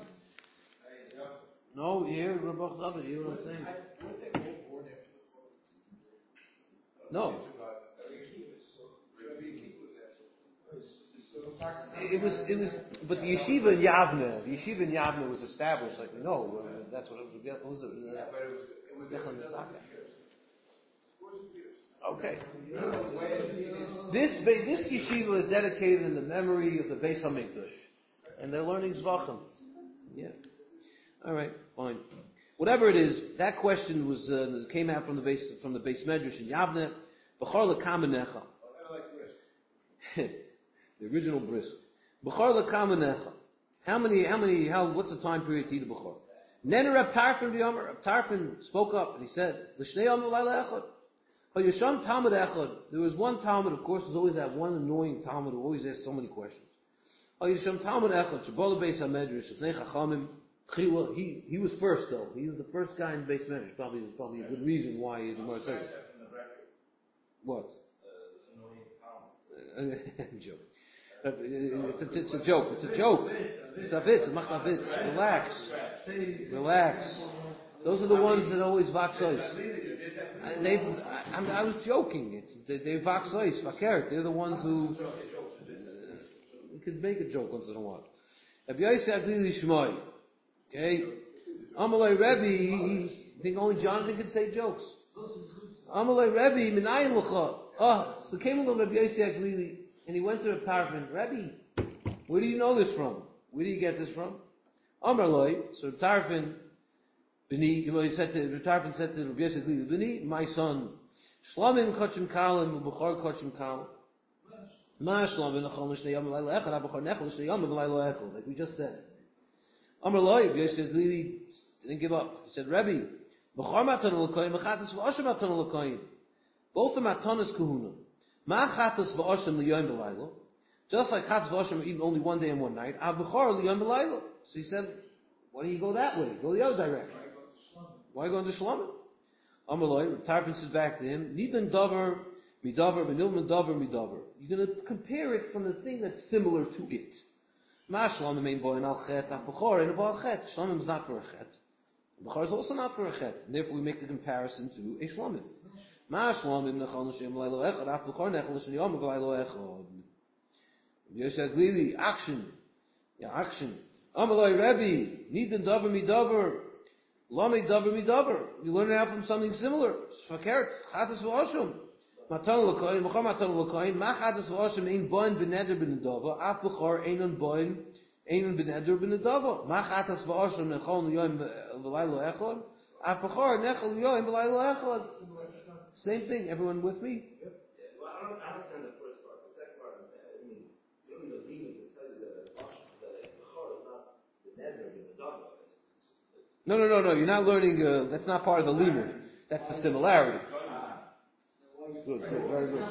No, here, Rabbi David, you know what I'm saying? Weren't they all born after the fall? No. Rabbi Akiva was after. It was, but the yeshiva in Yavne was established, like we know. That's what it was. Yeah, but it was Declan years. Zaka. Years. Okay. This yeshiva is dedicated in the memory of the Beis Hamikdash, and they're learning Zvachim. Yeah. All right, fine. Whatever it is, that question was came out from the base Medrash in Yavne. B'char lekamenecha. I like risk. The original brisk. B'char lekamenecha. What's the time period to eat a b'char? Nen Reb Tarfon v'yomer. Reb Tarfon spoke up and he said, L'shnei yom v'layla echad. Yesham Talmud echad. There was one Talmud, of course, there's always that one annoying Talmud who always asks so many questions. Yesham Talmud echad. Shebol beis hamedrash. Shnei chachamim. He was first though. He was the first guy in the Beis Medrash. There's probably a good reason why the Gemara says it. What? I'm joking. It's a joke. It's a joke. It's a vitz. It's a vitz. Relax. Those are the ones that always vaxois. I was joking. They vaxois. Fakert. They're the ones who you could make a joke once in a while. Rabbi Yosef Aglili Shmoi. Okay. Amalei Rebbe. I think only Jonathan can say jokes. Amalei Rebbe Minayin L'cha. So came along Rabbi Yosef Aglili. And he went to Reb Tarfon, Rebbe, where do you know this from? Where do you get this from? Amar Loi, so Reb Tarfon, Reb Tarfon said to Reb Yosef Bini, my son, Shlamim Kochim Kalim, Bukhar Kochim Kalim. Ma Shlamim Nechol L'shnei Yom V'laylo Echad, HaBukhar Nechol L'shnei Yom V'laylo Echad, like we just said. Amar Loi, Reb Yosef didn't give up. He said, Rebbe, Bukhar Matan L'koyim, Mechatas V'oshem Matan L'koyim. Both are Matanas Kahuna. Ma chatas v'oshem liyoyim b'laylo. Just like chatas v'oshem are eaten only one day and one night, av b'chor liyoyim b'laylo. So he said, why don't you go that way? Go the other direction. Why go into Shlomim? Amaloi, Reb Tarfon said back to him, Nidan davar, midavar, benilman davar, midavar. You're going to compare it from the thing that's similar to it. Ma Shlomim ain't boin al chet, av b'chor ain't al chet. Shlomim is not for a chet. B'chor is also not for a chet. And therefore we make the comparison to a Shlomim. Ma'ashlam nechol l'shnei yom v'laylo echad, af b'chor nechol l'shnei yom v'laylo echad. Yosef Glili, action. Yeah, action. Amaloi Rebbe, Nidan davar midavar, Lami davar midavar. You learn it out from something similar. Fakert, chatas v'oshim. Matan l'koyin, b'chor matan l'koyin, ma chatas v'oshim ein boin b'neder b'nedava, af b'chor einon boin, einon b'neder b'nedava. Ma chatas v'oshim nechol l'yom v'laylo echad, af b'chor nechol l'yom v'laylo echad. Same thing. Everyone with me? Yeah, well, I understand the first part. The second part, you don't need a demon to tell you that the Bechor is not the nether in the dog. No. You're not learning. That's not part of the limud. That's the similarity. Good. Very good.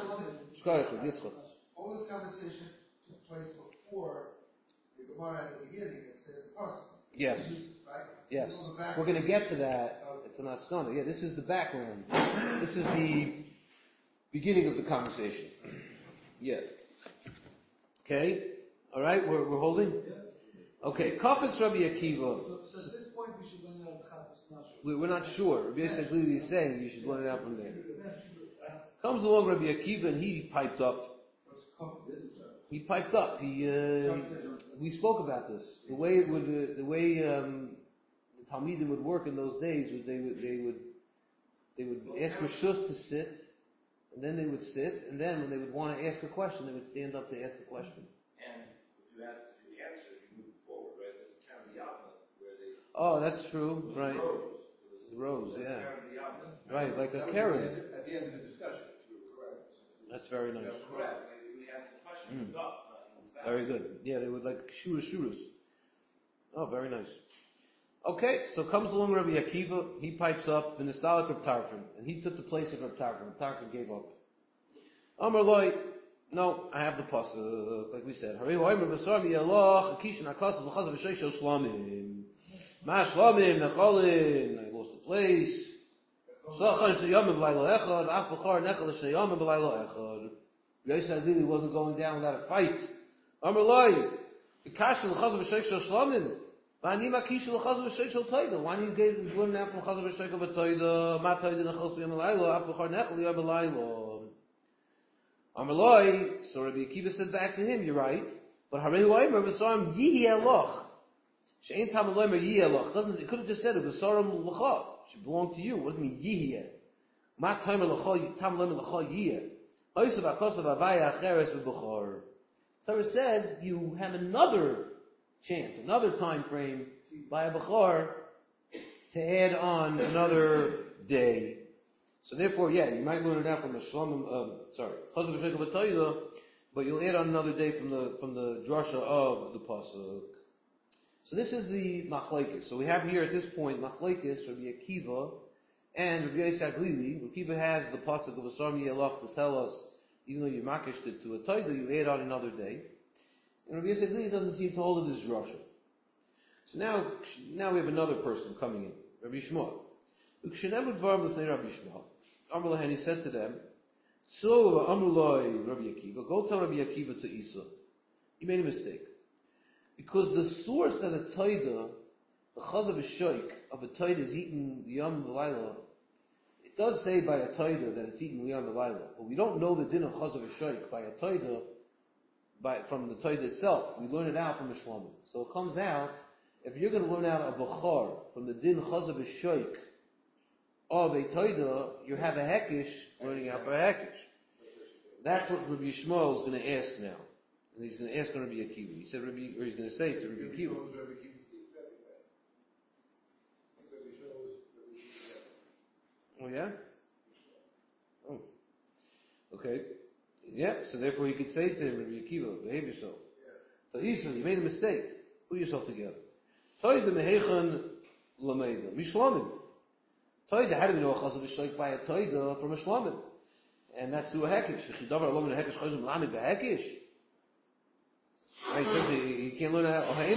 All this conversation took place before the Gemara at the beginning. It said the person. Yes. Right? Yes. This is the background. We're going to get to that. It's an askana. Yeah, this is the background. This is the beginning of the conversation. Yeah. Okay. All right. We're holding. Okay. Kafetz Rabbi Akiva. So at this point we should learn out Chatas Nashur. We're not sure. Rabbi Yosef Glili is saying you should learn it out from there. Comes along Rabbi Akiva and he piped up. He piped up. We spoke about this. The way the Talmidim would work in those days was they would ask Rishus to sit, and then they would sit, and then when they would want to ask a question, they would stand up to ask the question. And if you ask the answer, you move forward, right? There's a kind of yavna where they. Oh, that's true, right? Rows, yeah. Right, like a Karen. At the end of the discussion, you were correct. That's very nice. Correct. When we ask the question, it's up. It's back. Very good. Yeah, they would like shurus. Oh, very nice. Okay, so comes along Rabbi Akiva, he pipes up, the Nistalik Reb Tarfon, and he took the place of Reb Tarfon. Reb Tarfon gave up. Amar Loi, no, I have the pasuk, like we said. Harei hoimer v'sar v'yaloch, akishin akasav v'chazav v'sheisho shlamim. Ma shlamim, necholin, I lost the place. Sachan sheyom v'laylo echad, af b'char nechol sheyom v'laylo echad. Yosef Adili wasn't going down without a fight. Amalai, Bikash l'chaz v'sheik shel shlamim. V'ani makish l'chaz v'sheik shel toida. Why do you give learn now from chaz v'sheik of a toida? Ma toida nechos v'yam alaylo, ap b'char nechel yam alaylo. Amalai, so Rabbi Akiva said back to him, you're right. But Harehu Aimer v'sarim yihi eloch. She'ein tam aloymer yihi eloch. Doesn't, it could have just said it v'sarim l'cha. Should belong to you. What does it mean yihi? Ma tamer l'cha, tam aloymer l'cha yihi. Oisav akosav avaya acheres v'b'char. Torah said you have another chance, another time frame by a Bechor to add on another day. So therefore, yeah, you might learn it out from the Shlomim, Chazav V'Shek of Atayda, but you'll add on another day from the drasha of the pasuk. So this is the machlekes. So we have here at this point machlekes Rabbi Akiva and Rabbi Yisrael Glili. Rabbi Akiva has the pasuk of Asar Mi'elach to tell us, even though you makished it to a Taida, you add on another day. And Rabbi Yisrael Glili doesn't seem to hold it as drasha. So now we have another person coming in, Rabbi Shmuel. Ukshenevu dvarim l'fnei Rabbi Shmuel. Amar lahen, he said to them, so Amrulai Rabbi Akiva, go tell Rabbi Akiva to Isa. He made a mistake. Because the source that a Taida, the chaz of a shoik, of a Taida is eaten Yom V'Layla, it does say by a Taida that it's eaten Yom V'Layla, but we don't know the din of chaz of a shoik by a Taida, from the Taida itself. We learn it out from a Shlomim. So it comes out, if you're going to learn out a Bechor from the din chaz of a shoik of a Taida, you have a Hekish learning out for a Hekish. That's what Rabbi Shmuel is going to ask now. And he's going to ask Rabbi Akiva. He said he's going to say to Rabbi Akiva. Oh yeah? Oh. Okay. Yeah, so therefore he could say to him, Rabbi Akiva, behave yourself. So Isa, you made a mistake. Put yourself together. Toida mehechan lameida. Mishlamim. Toida, how do we know a chaz of a shleik by a toida from a shlamim? And that's through a hekish. V'chidavar alom in a hekish chazim lamid b'hekish. He says he can't learn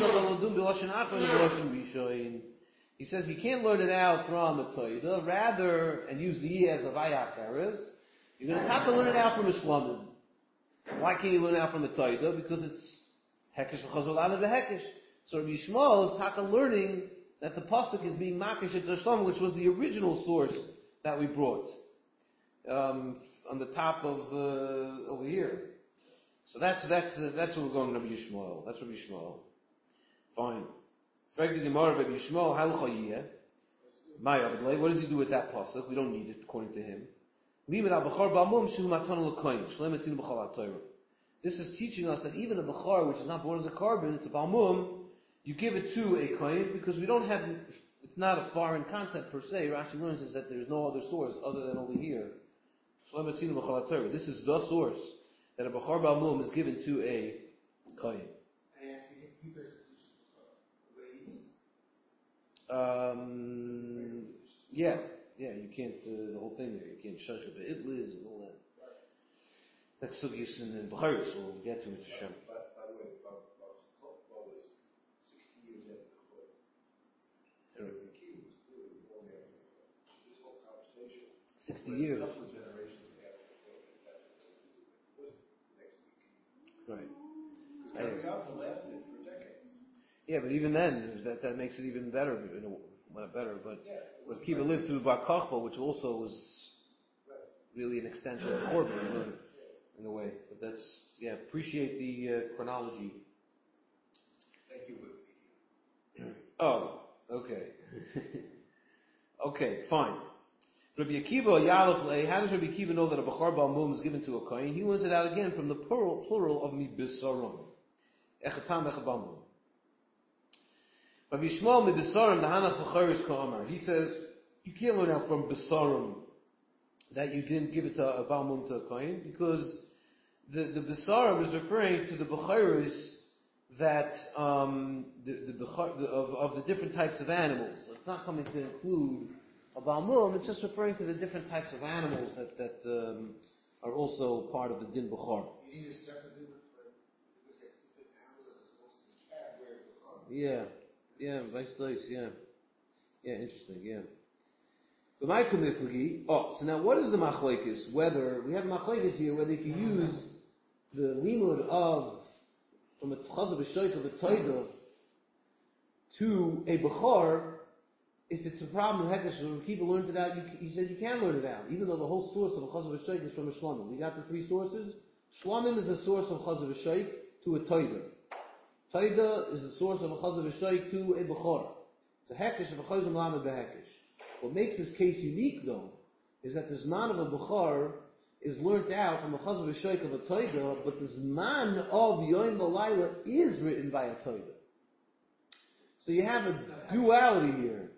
it. He says you can't learn it out from a Toida, rather, and use the ye as a vayacheres. You're going to have to learn it out from a shlamim. Why can't you learn it out from a Toida? Because it's hekesh v'chazolam of the hekesh. So Rabbi Shmuel is taka learning that the pasuk is being makish at the shlamim, which was the original source that we brought on the top of over here. So that's where we're going, Rabbi Yishmael. That's Rabbi Yishmael. Fine. Frag the Gemara, Rabbi Yishmael, halcha yiyeh. Ma'yavadlei. What does he do with that pasuk? We don't need it, according to him. Limit al-bachar ba'amum shehu matan l'koyin. Shlemetinu b'chal ha'torah. This is teaching us that even a bachar, which is not born as a carbon, it's a ba'amum, you give it to a koyin, because we don't have, it's not a foreign concept per se. Rashi learns is that there's no other source other than over here. Shlemetinu b'chal ha'torah. This is the source that a Bechor Ba'amum is given to a Kohen. I asked him, he doesn't teach Yeah, you can't, the whole thing there, you can't Shaykh the Idlis and all that. That's Sugyas in Becharis, we'll get to it, Hashem. By the way, Bob was 60 years after the Chor. Terrible. The key was clearly born after the Chor. This whole conversation. 60 years. A couple of generations after the Chor, that's what it was the next week. Right. Because Rabbi lasted for decades. Yeah, but even then, that makes it even better, not better, but Rabbi Akiva lived through Bar Kochba, which also was really an extension of Korban in a way. But that's, appreciate the chronology. Thank you, Whitney. Oh, okay. Okay, fine. Rabbi Akiva, Yalef, how does Rabbi Akiva know that a Bechor Ba'amum is given to a Kohen? He learns it out again from the plural of Mibisaron. Echatam Echabamum. Rabbi Shmuel Mibisaron, the Hanach Bechoris Ka'amar. He says, you can't learn out from Bisaron that you didn't give it to a Ba'amum to a Kohen, because the Bisaron is referring to the Bechoris that, of the different types of animals. So it's not coming to include a Ba'amum, it's just referring to the different types of animals that are also part of the Din Bechor. You need a separate limit because if the animal is supposed to be cat, where Bechor? Yeah, nice, yeah, interesting, But my kumiflagi, so now what is the machlekes? Whether, we have machlekes here, whether you can use the limud of from a Chazav Shaykh of a Toida to a Bechor, if it's a problem with Hekesh, when Kiva learned it out, he said you can learn it out, even though the whole source of a Chazav Shaykh is from a Shlomim. We got the three sources. Shlomim is the source of Chazav Shaykh to a Toida. Toida is the source of a Chazav Shaykh to a Bechor. It's a Hekesh of a Chazam Lamed Behekesh. What makes this case unique, though, is that the Zman of a Bechor is learnt out from a Chazav Shaykh of a Toida, but the Zman of Yoim Balayla is written by a Toida. So you have a duality here.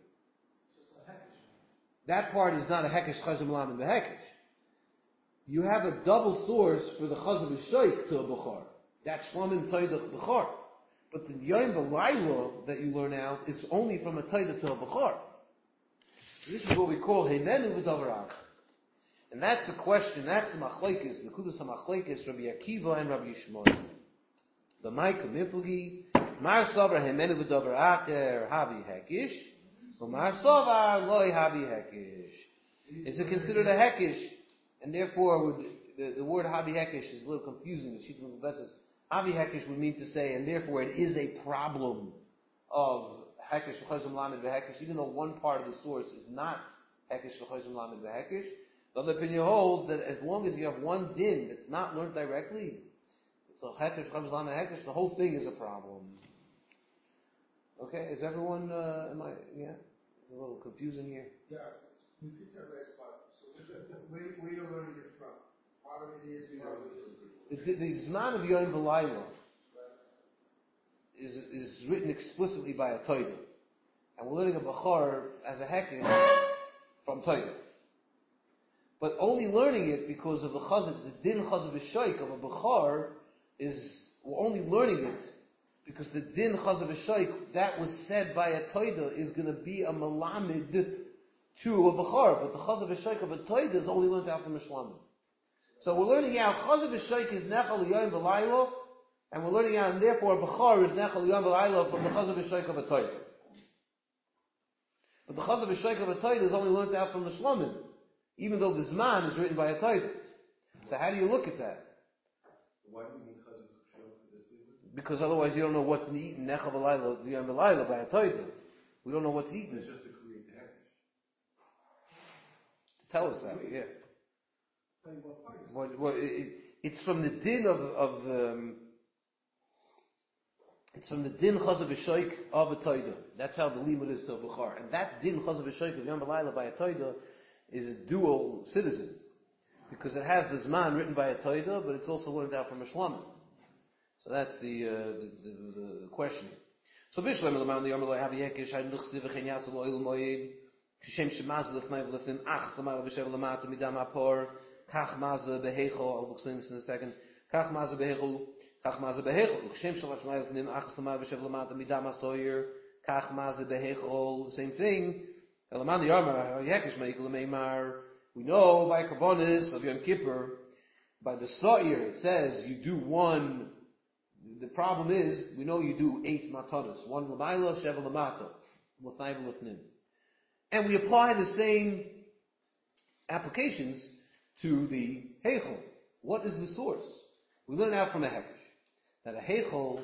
That part is not a Hekesh Chazam Lamed Behekesh. You have a double source for the Chazav Shaykh to a Bechor. That's Shlomim Toida Bechor. But the Yoim Balayla that you learn out is only from a Toida to a Bechor. This is what we call Heimenu V'Davar Ach. And that's the question, that's the Machlekes, the Kudas HaMachlekes, Rabbi Akiva and Rabbi Yishmael. The Maika Miflgi, Mar Savar Heimenu V'Davar Acher Havi Hekish, so Mar Savar Loi Havi Hekish. It's considered a Hekish, and therefore the word Havi Hekish is a little confusing. The Shita Mekubet says, Havi Hekish would mean to say, and therefore it is a problem of Hekesh v'chazim lamed v'hekesh, even though one part of the source is not Hekesh v'chazim lamed v'hekesh. The other opinion holds that as long as you have one din that's not learned directly, it's a Hekesh v'chazim lamed v'hekesh, the whole thing is a problem. Okay, is everyone, yeah? It's a little confusing here. Yeah, repeat that last part. So where you're learning it from? Part of it is, the Zman of Yom V'Layla is written explicitly by a Toida. And we're learning a Bechor as a Hekesh from Toida. But only learning it because of the Din Chazav Shaykh of a Bechor we're only learning it because the Din Chazav Shaykh that was said by a Toida is going to be a Malamid to a Bechor. But the Chazav Shaykh of a Toida is only learned out from a Shlamim. So we're learning out Chazav Shaykh is Nechal Yom V'Layla, and we're learning out, and therefore Bechor is Nechal Yom V'Layla from the Chazav Shaykh of a Toida. But the Chazav Shaykh of a Toida is only learned out from the Shlomim, even though the Zman is written by a Toida. So how do you look at that? why do we need Chazav Shaykh for this thing? Because otherwise you don't know what's eaten Nechal V'Layla, Yom V'Layla by a Toida. We don't know what's eaten. It's just to create the Hekesh. To tell us that, yeah. It's from the din it's from the din Chazav Shaykh of a Toida. That's how the limud is to a Bechor. And that din Chazav Shaykh of Yom V'Layla by a Toida is a dual citizen. Because it has the Zman written by a Toida, but it's also learned out from a Shlamim. So that's the question. So Bishlam Elaman the Yom V'Layla Havi Hekesh Hayd Nuchsiv V'Chen Yasel Oil Moed Kishem Shemaz L'Fnei V'Lefnim Ach Samal V'Shev L'Mata Midam HaPor Kach Maza Behechel, I'll explain this in a second. Kach Maza Behechel, Kshem Shalash Laif Nim Achasama Veshev Lamata Midam HaSoyer, Kach Maza Behechel, same thing. Elaman the Yarmar, Yekish Meikul Meimar. We know by Karbonis of Yom Kippur, by the Soyer, it says you do one. The problem is, we know you do 8 matanas. 1 Lamaila, Shev Lamata, L'Thnai V'Lefnim. And we apply the same applications to the Heichel. What is the source? We learn out from a Hekesh that the Heichel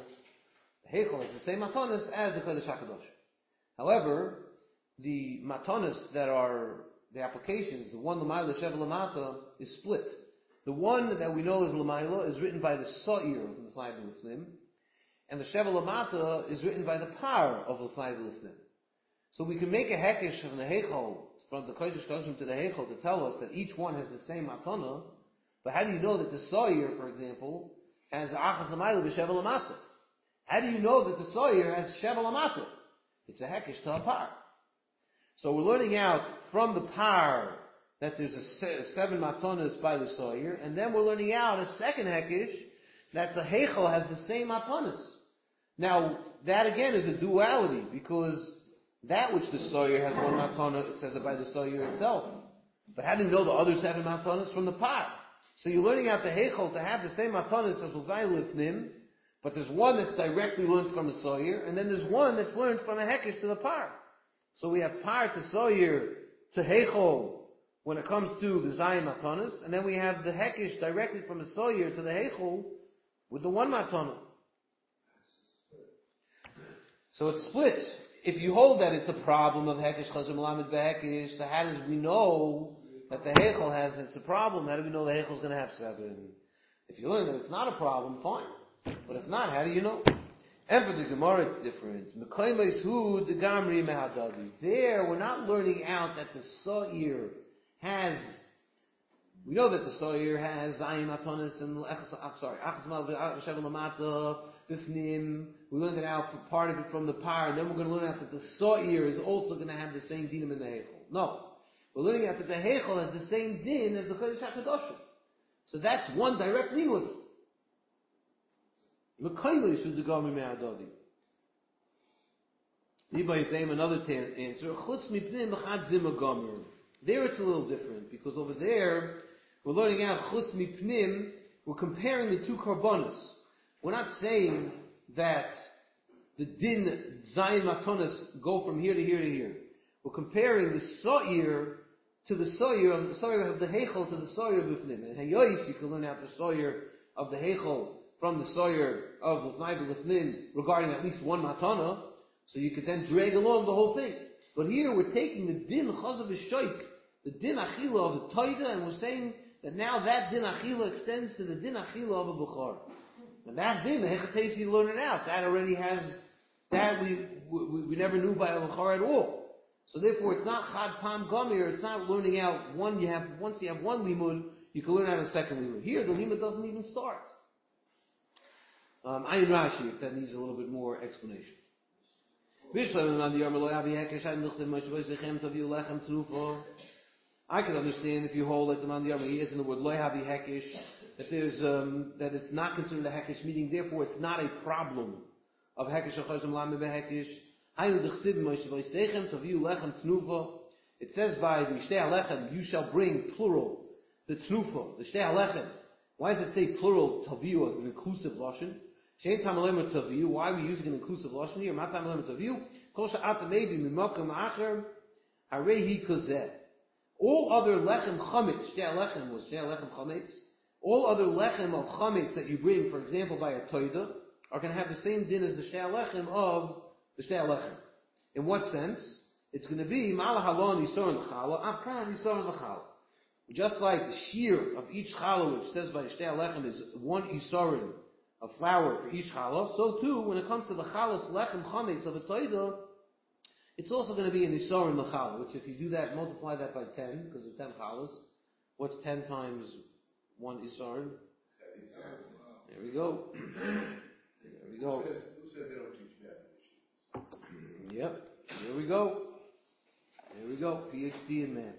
is the same matanas as the Kodesh HaKadosh. However, the matanas that are the applications, the one L'mayla Shev Lamata, is split. The one that we know is L'mayla is written by the Sa'ir of the L'Thnai V'Lefnim, and the Shev Lamata is written by the Par of the L'Thnai V'Lefnim. So we can make a Hekesh from the Heichel, from the Kodesh HaKadoshim to the Heichel, to tell us that each one has the same matana. But how do you know that the Sawyer, for example, has Achas L'Mayla B'Shev L'Mata? How do you know that the Sawyer has Shev L'Mata? It's a Hekesh to a Par. So we're learning out from the Par that there's a 7 matanas by the Sawyer, and then we're learning out a second Hekesh that the Heichel has the same matanas. Now, that again is a duality, because that which the Sawyer has one matana, it says it by the Sawyer itself. But how do you know the other 7 matanas? From the Par. So you're learning out the Heichel to have the same matanas as L'Thnai V'Lefnim, but there's one that's directly learned from the Sawyer, and then there's one that's learned from a Hekesh to the Par. So we have Par to Sawyer to Heichel when it comes to the Zayin matanas, and then we have the Hekesh directly from the Sawyer to the Heichel with the one matana. So it splits. If you hold that it's a problem of Hekesh Chazar Melamed Behekesh, so how do we know that the Heichel it's a problem? How do we know the Heichel is going to have 7? If you learn that it's not a problem, fine. But if not, how do you know? And for the Gemara, it's different. There, we're not learning out that the Sa'ir has. We know that the Sa'ir has Zayin Atonis and Achas Mal V'Shevel Lamata Bifnim. We learned it out for part of it from the Par, and then we're going to learn out that the Sa'ir is also going to have the same dinim in the Heichel. No. We're learning out that the Heichel has the same din as the Kodesh HaKadoshim. So that's one direct limud. L'kaili should the Gami Me'adodi. Anybody saying another answer? Chutz mipnim b'chad zima gomer. There it's a little different, because over there, we're learning out chutz mipnim, we're comparing the two karbonos. We're not saying that the din zayin matonis go from here to here to here. We're comparing the sa'ir to the sa'ir of the heichel to the sa'ir of b'fnim. And hayoyif, you can learn out the sa'ir of the heichel from the sa'ir of l'fnai b'l'fnim regarding at least one matana, so you could then drag along the whole thing. But here we're taking the din chazav v'shoik, the din achila of the toida, and we're saying that now that din achila extends to the din achila of a bukhar. And that din, the hechatesi, you learn it out. That already has, that we never knew by a bukhar at all. So therefore it's not chad pam gamir, it's not learning out once you have one limud, you can learn out a second limud. Here the limud doesn't even start. Ayin Rashi, if that needs a little bit more explanation. I can understand if you hold that the man he is in the word loy havi hekesh, that there's that it's not considered a hekesh, meaning therefore it's not a problem of hekesh or chazim lam behekesh. It says by the shtei halechem, you shall bring plural the tnufa, the shtei halechem. Why does it say plural taviu, an inclusive lashon? Why are we using an inclusive lashon here? All other lechem chametz, shtei lechem was shtei lechem chametz. All other lechem of chametz that you bring, for example, by a toida, are going to have the same din as the shtei lechem of the shtei lechem. In what sense? It's going to be malahalon yisorin l'chala, afkan yisorin l'chala. Just like the shear of each challah, which says by the shtei lechem is one yisorin of flour for each challah, so too, when it comes to the chalas lechem chametz of a toida, it's also going to be an isarin l'chala, which if you do that, multiply that by 10, because of 10 challahs, what's 10 times 1 isarin? There we go. There we go. Who says they don't teach math? Yep. There we go. There we go. PhD in math.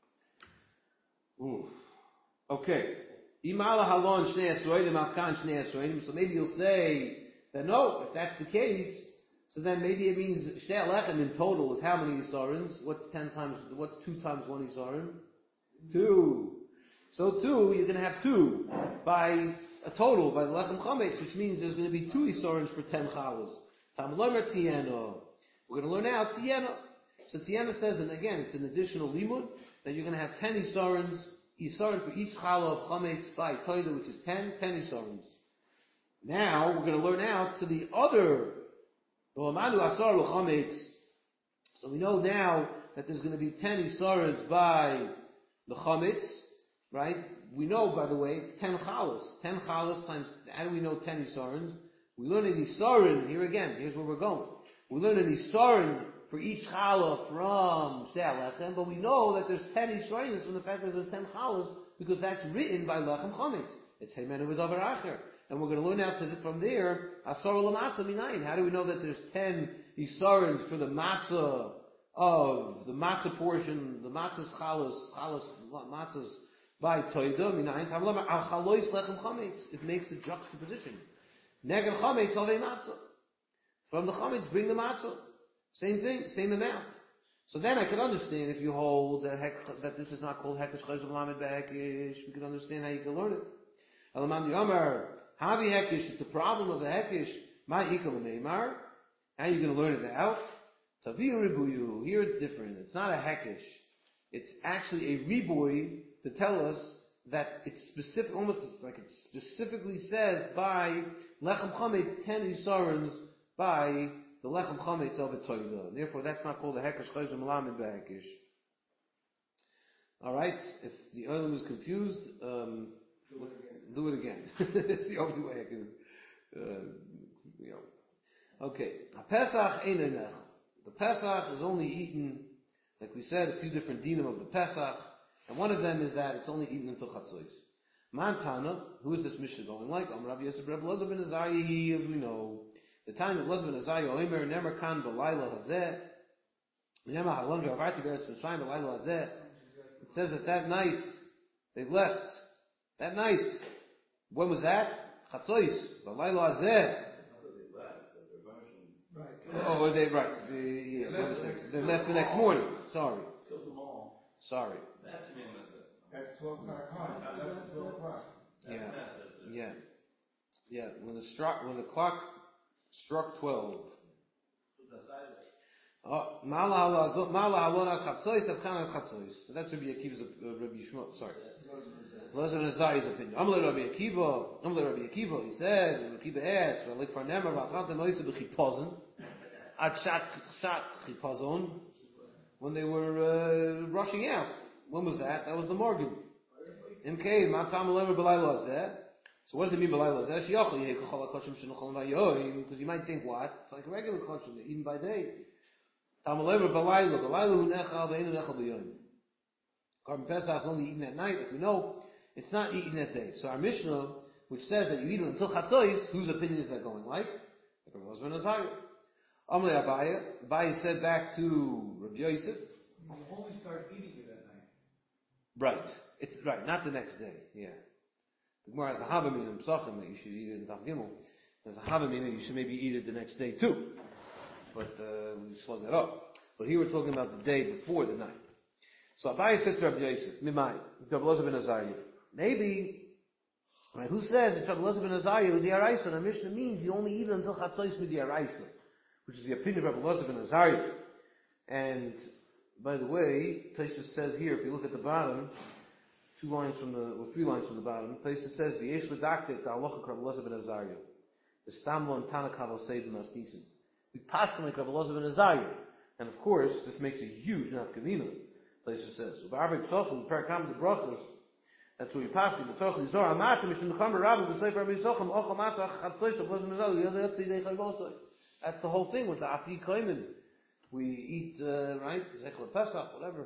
Ooh. Okay. So maybe you'll say that no, if that's the case, so then maybe it means shtei lechem in total is how many isarins? What's 2 times 1 isarin? 2. So 2, you're going to have 2 by a total, by the lechem chametz, which means there's going to be 2 isarins for 10 chalas. Tam lomer tiena. We're going to learn out tiena. So tiena says, and again, it's an additional limud, that you're going to have 10 isarins for each challah of chametz by toida, which is 10 isarins. Now, we're going to learn out to the other so we know now that there's going to be 10 isarins by the chametz, right? We know, by the way, it's 10 chalas. 10 chalas times, how do we know 10 isarins? We learn an isarin, here again, here's where we're going. We learn an isarin for each challah from shtei lechem, but we know that there's 10 isarins from the fact that there's 10 chalas, because that's written by lechem chametz. It's heimenu v'davar acher. And we're going to learn out from there, asar l'matzah minayin. How do we know that there's 10 isarins for the matzah of the matzah portion, the matzah's chalas matzahs by toida minayin? Al chalois lechem chametz. It makes the juxtaposition. Neged chametz alvei matzah. From the chametz, bring the matzah. Same thing, same amount. So then I can understand if you hold that this is not called hekesh chayz v'lamed behekesh. We can understand how you can learn it. Elamam Yomer. Havi hekesh, it's a problem of a hekesh. Ma ikal meimar. How are you going to learn it out? Taviu ribuyu. Here it's different. It's not a hekesh. It's actually a riboy to tell us that it's specific, almost like it specifically says by lechem chametz 10 isarins by the lechem chametz of a toida. Therefore, that's not called a hekesh chayzer melamed behekesh. All right. If the oilam is confused, do it again. It's the only way I can. Okay. Pesach ein nechel. The Pesach is only eaten, like we said, a few different dinim of the Pesach, and one of them is that it's only eaten until Chatzos. Mantana, who is this Mishnah going like? Rabbi Yosef Reb Elazar ben Azariah, as we know. The time of Elazar ben Azariah, Omer nemer kan b'layla hazeh, nemer halon v'avarti b'eretz Mitzrayim b'layla hazeh. It says that night they left. That night, when was that? Chatzos, b'layla hazeh. Oh, they right. They left the next morning. Sorry. Sorry. That's 12 o'clock. That's 12 o'clock. Yeah. When the clock struck 12. So that's Rabbi Akiva's, Rabbi Shmuel. Sorry. Elazar ben Azariah's opinion. Amle Rabbi Akiva. He said, Rabbi Akiva asked, "Like for Nemer, v'achat moisa b'chipazon, akshat chipazon." When they were rushing out. When was that? That was the Morgan. MK, Matam Lever Belayla Zeh. So what does it mean Belayla Zeh? Because you might think what? It's like a regular kosher, eaten by day. Tam Lever Belayla. Belayla hu nechal, ve'enu nechal b'yom. Carbon Pesach is only eaten at night. Like we know, it's not eaten at day. So our Mishnah, which says that you eat it until Chatzos, whose opinion is that going like? Rabbi Elazar ben Azariah. Amle Abaye said back to Rabbi Yosef. You only start eating it at night. Right. It's right, not the next day. Yeah. The Gemara has a havamin in Pesachim that you should eat it in Tav Gimel. There's a havamin that you should maybe eat it the next day too. But we slug that up. But here we're talking about the day before the night. So Abaye said to Rabbi Yosef, Mimai, Rabbi Elazar ben Azariah. Maybe, right, who says it's Rabbi Elazar ben Azariah with the Araisa? And our Mishnah means you only eat it until Chatzos with the Araisa, which is the opinion of Rabbi Elazar ben Azariah. And by the way, Tosfos says here, if you look at the bottom, 3 lines from the bottom, Tosfos says, "V'yesh l'daktik ha'alocha Rabbi Elazar ben Azariah, the stamlo and tanakav oseiv nasnisim." We pass like Rabbi Elazar ben Azariah, and of course, this makes a huge nafkamina. Tosfos says, "V'arvei psochim perakam the brachos." That's what we pass. The psochim zor amatim mishum nechamer rabbi v'seif Rabbi Yisochim ocham matach chatzos of Elazar ben Azariah. That's the whole thing with the afi koimen. We eat, right, Zechel Pesach, whatever.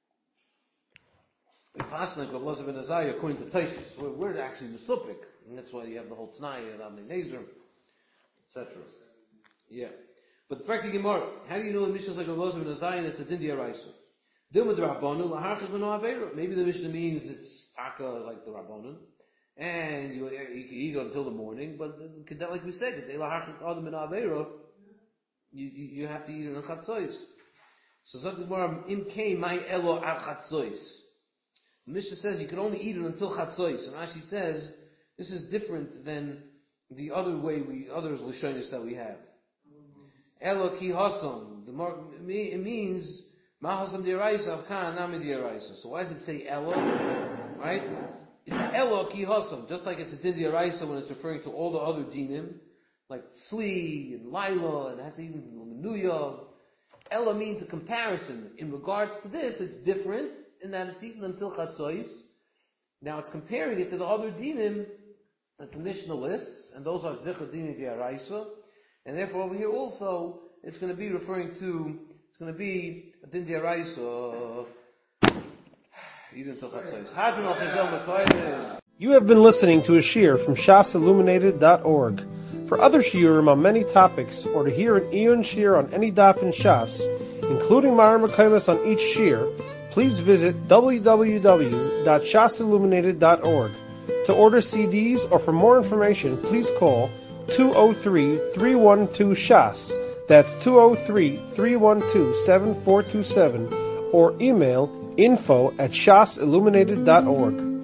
We pass like Rabbi Elazar ben Azariah according to Tosfos. We're actually Mesupik, and that's why you have the whole Tanai and Avnei Nezer, etc. Yeah. But the practical Gemara, how do you know the Mishnah is like Rabbi Elazar ben Azariah and it's a Din D'Oraisa? Dilma D'Rabbanu, Laharchik B'no Aveira. Maybe the Mishnah means it's Taka like the Rabbanon, and you can eat it until the morning, but like we said, if Laharchik Adam B'no Aveira, you have to eat it on Chatzos. So something more im kei my elo al Chatzos. The Mishnah says you can only eat it until Chatzos, and Rashi says this is different than the other Lashonis that we have. Elo ki hasam. It means ma hasam d'oraisa avkan nami d'oraisa. So why does it say elo? Right? It's elo ki hasam, just like it's a din d'oraisa when it's referring to all the other dinim, like Tzli and Laila, and has even Menuya. Ella means a comparison. In regards to this, it's different in that it's eaten until Chatzos. Now it's comparing it to the other dinim that the Mishnah lists, and those are Zecher Dini D'Araisa. And therefore over here also, it's going to be referring to, it's going to be a Din D'Araisa, eaten until Chatzos. You have been listening to a shiur from shasilluminated.org. For other shiurim on many topics, or to hear an Eon shiur on any daf in Shas, including Mara Mekaymas on each shiur, please visit www.shasilluminated.org. To order CDs or for more information, please call 203-312-SHAS. That's 203-312-7427, or email info@shasilluminated.org.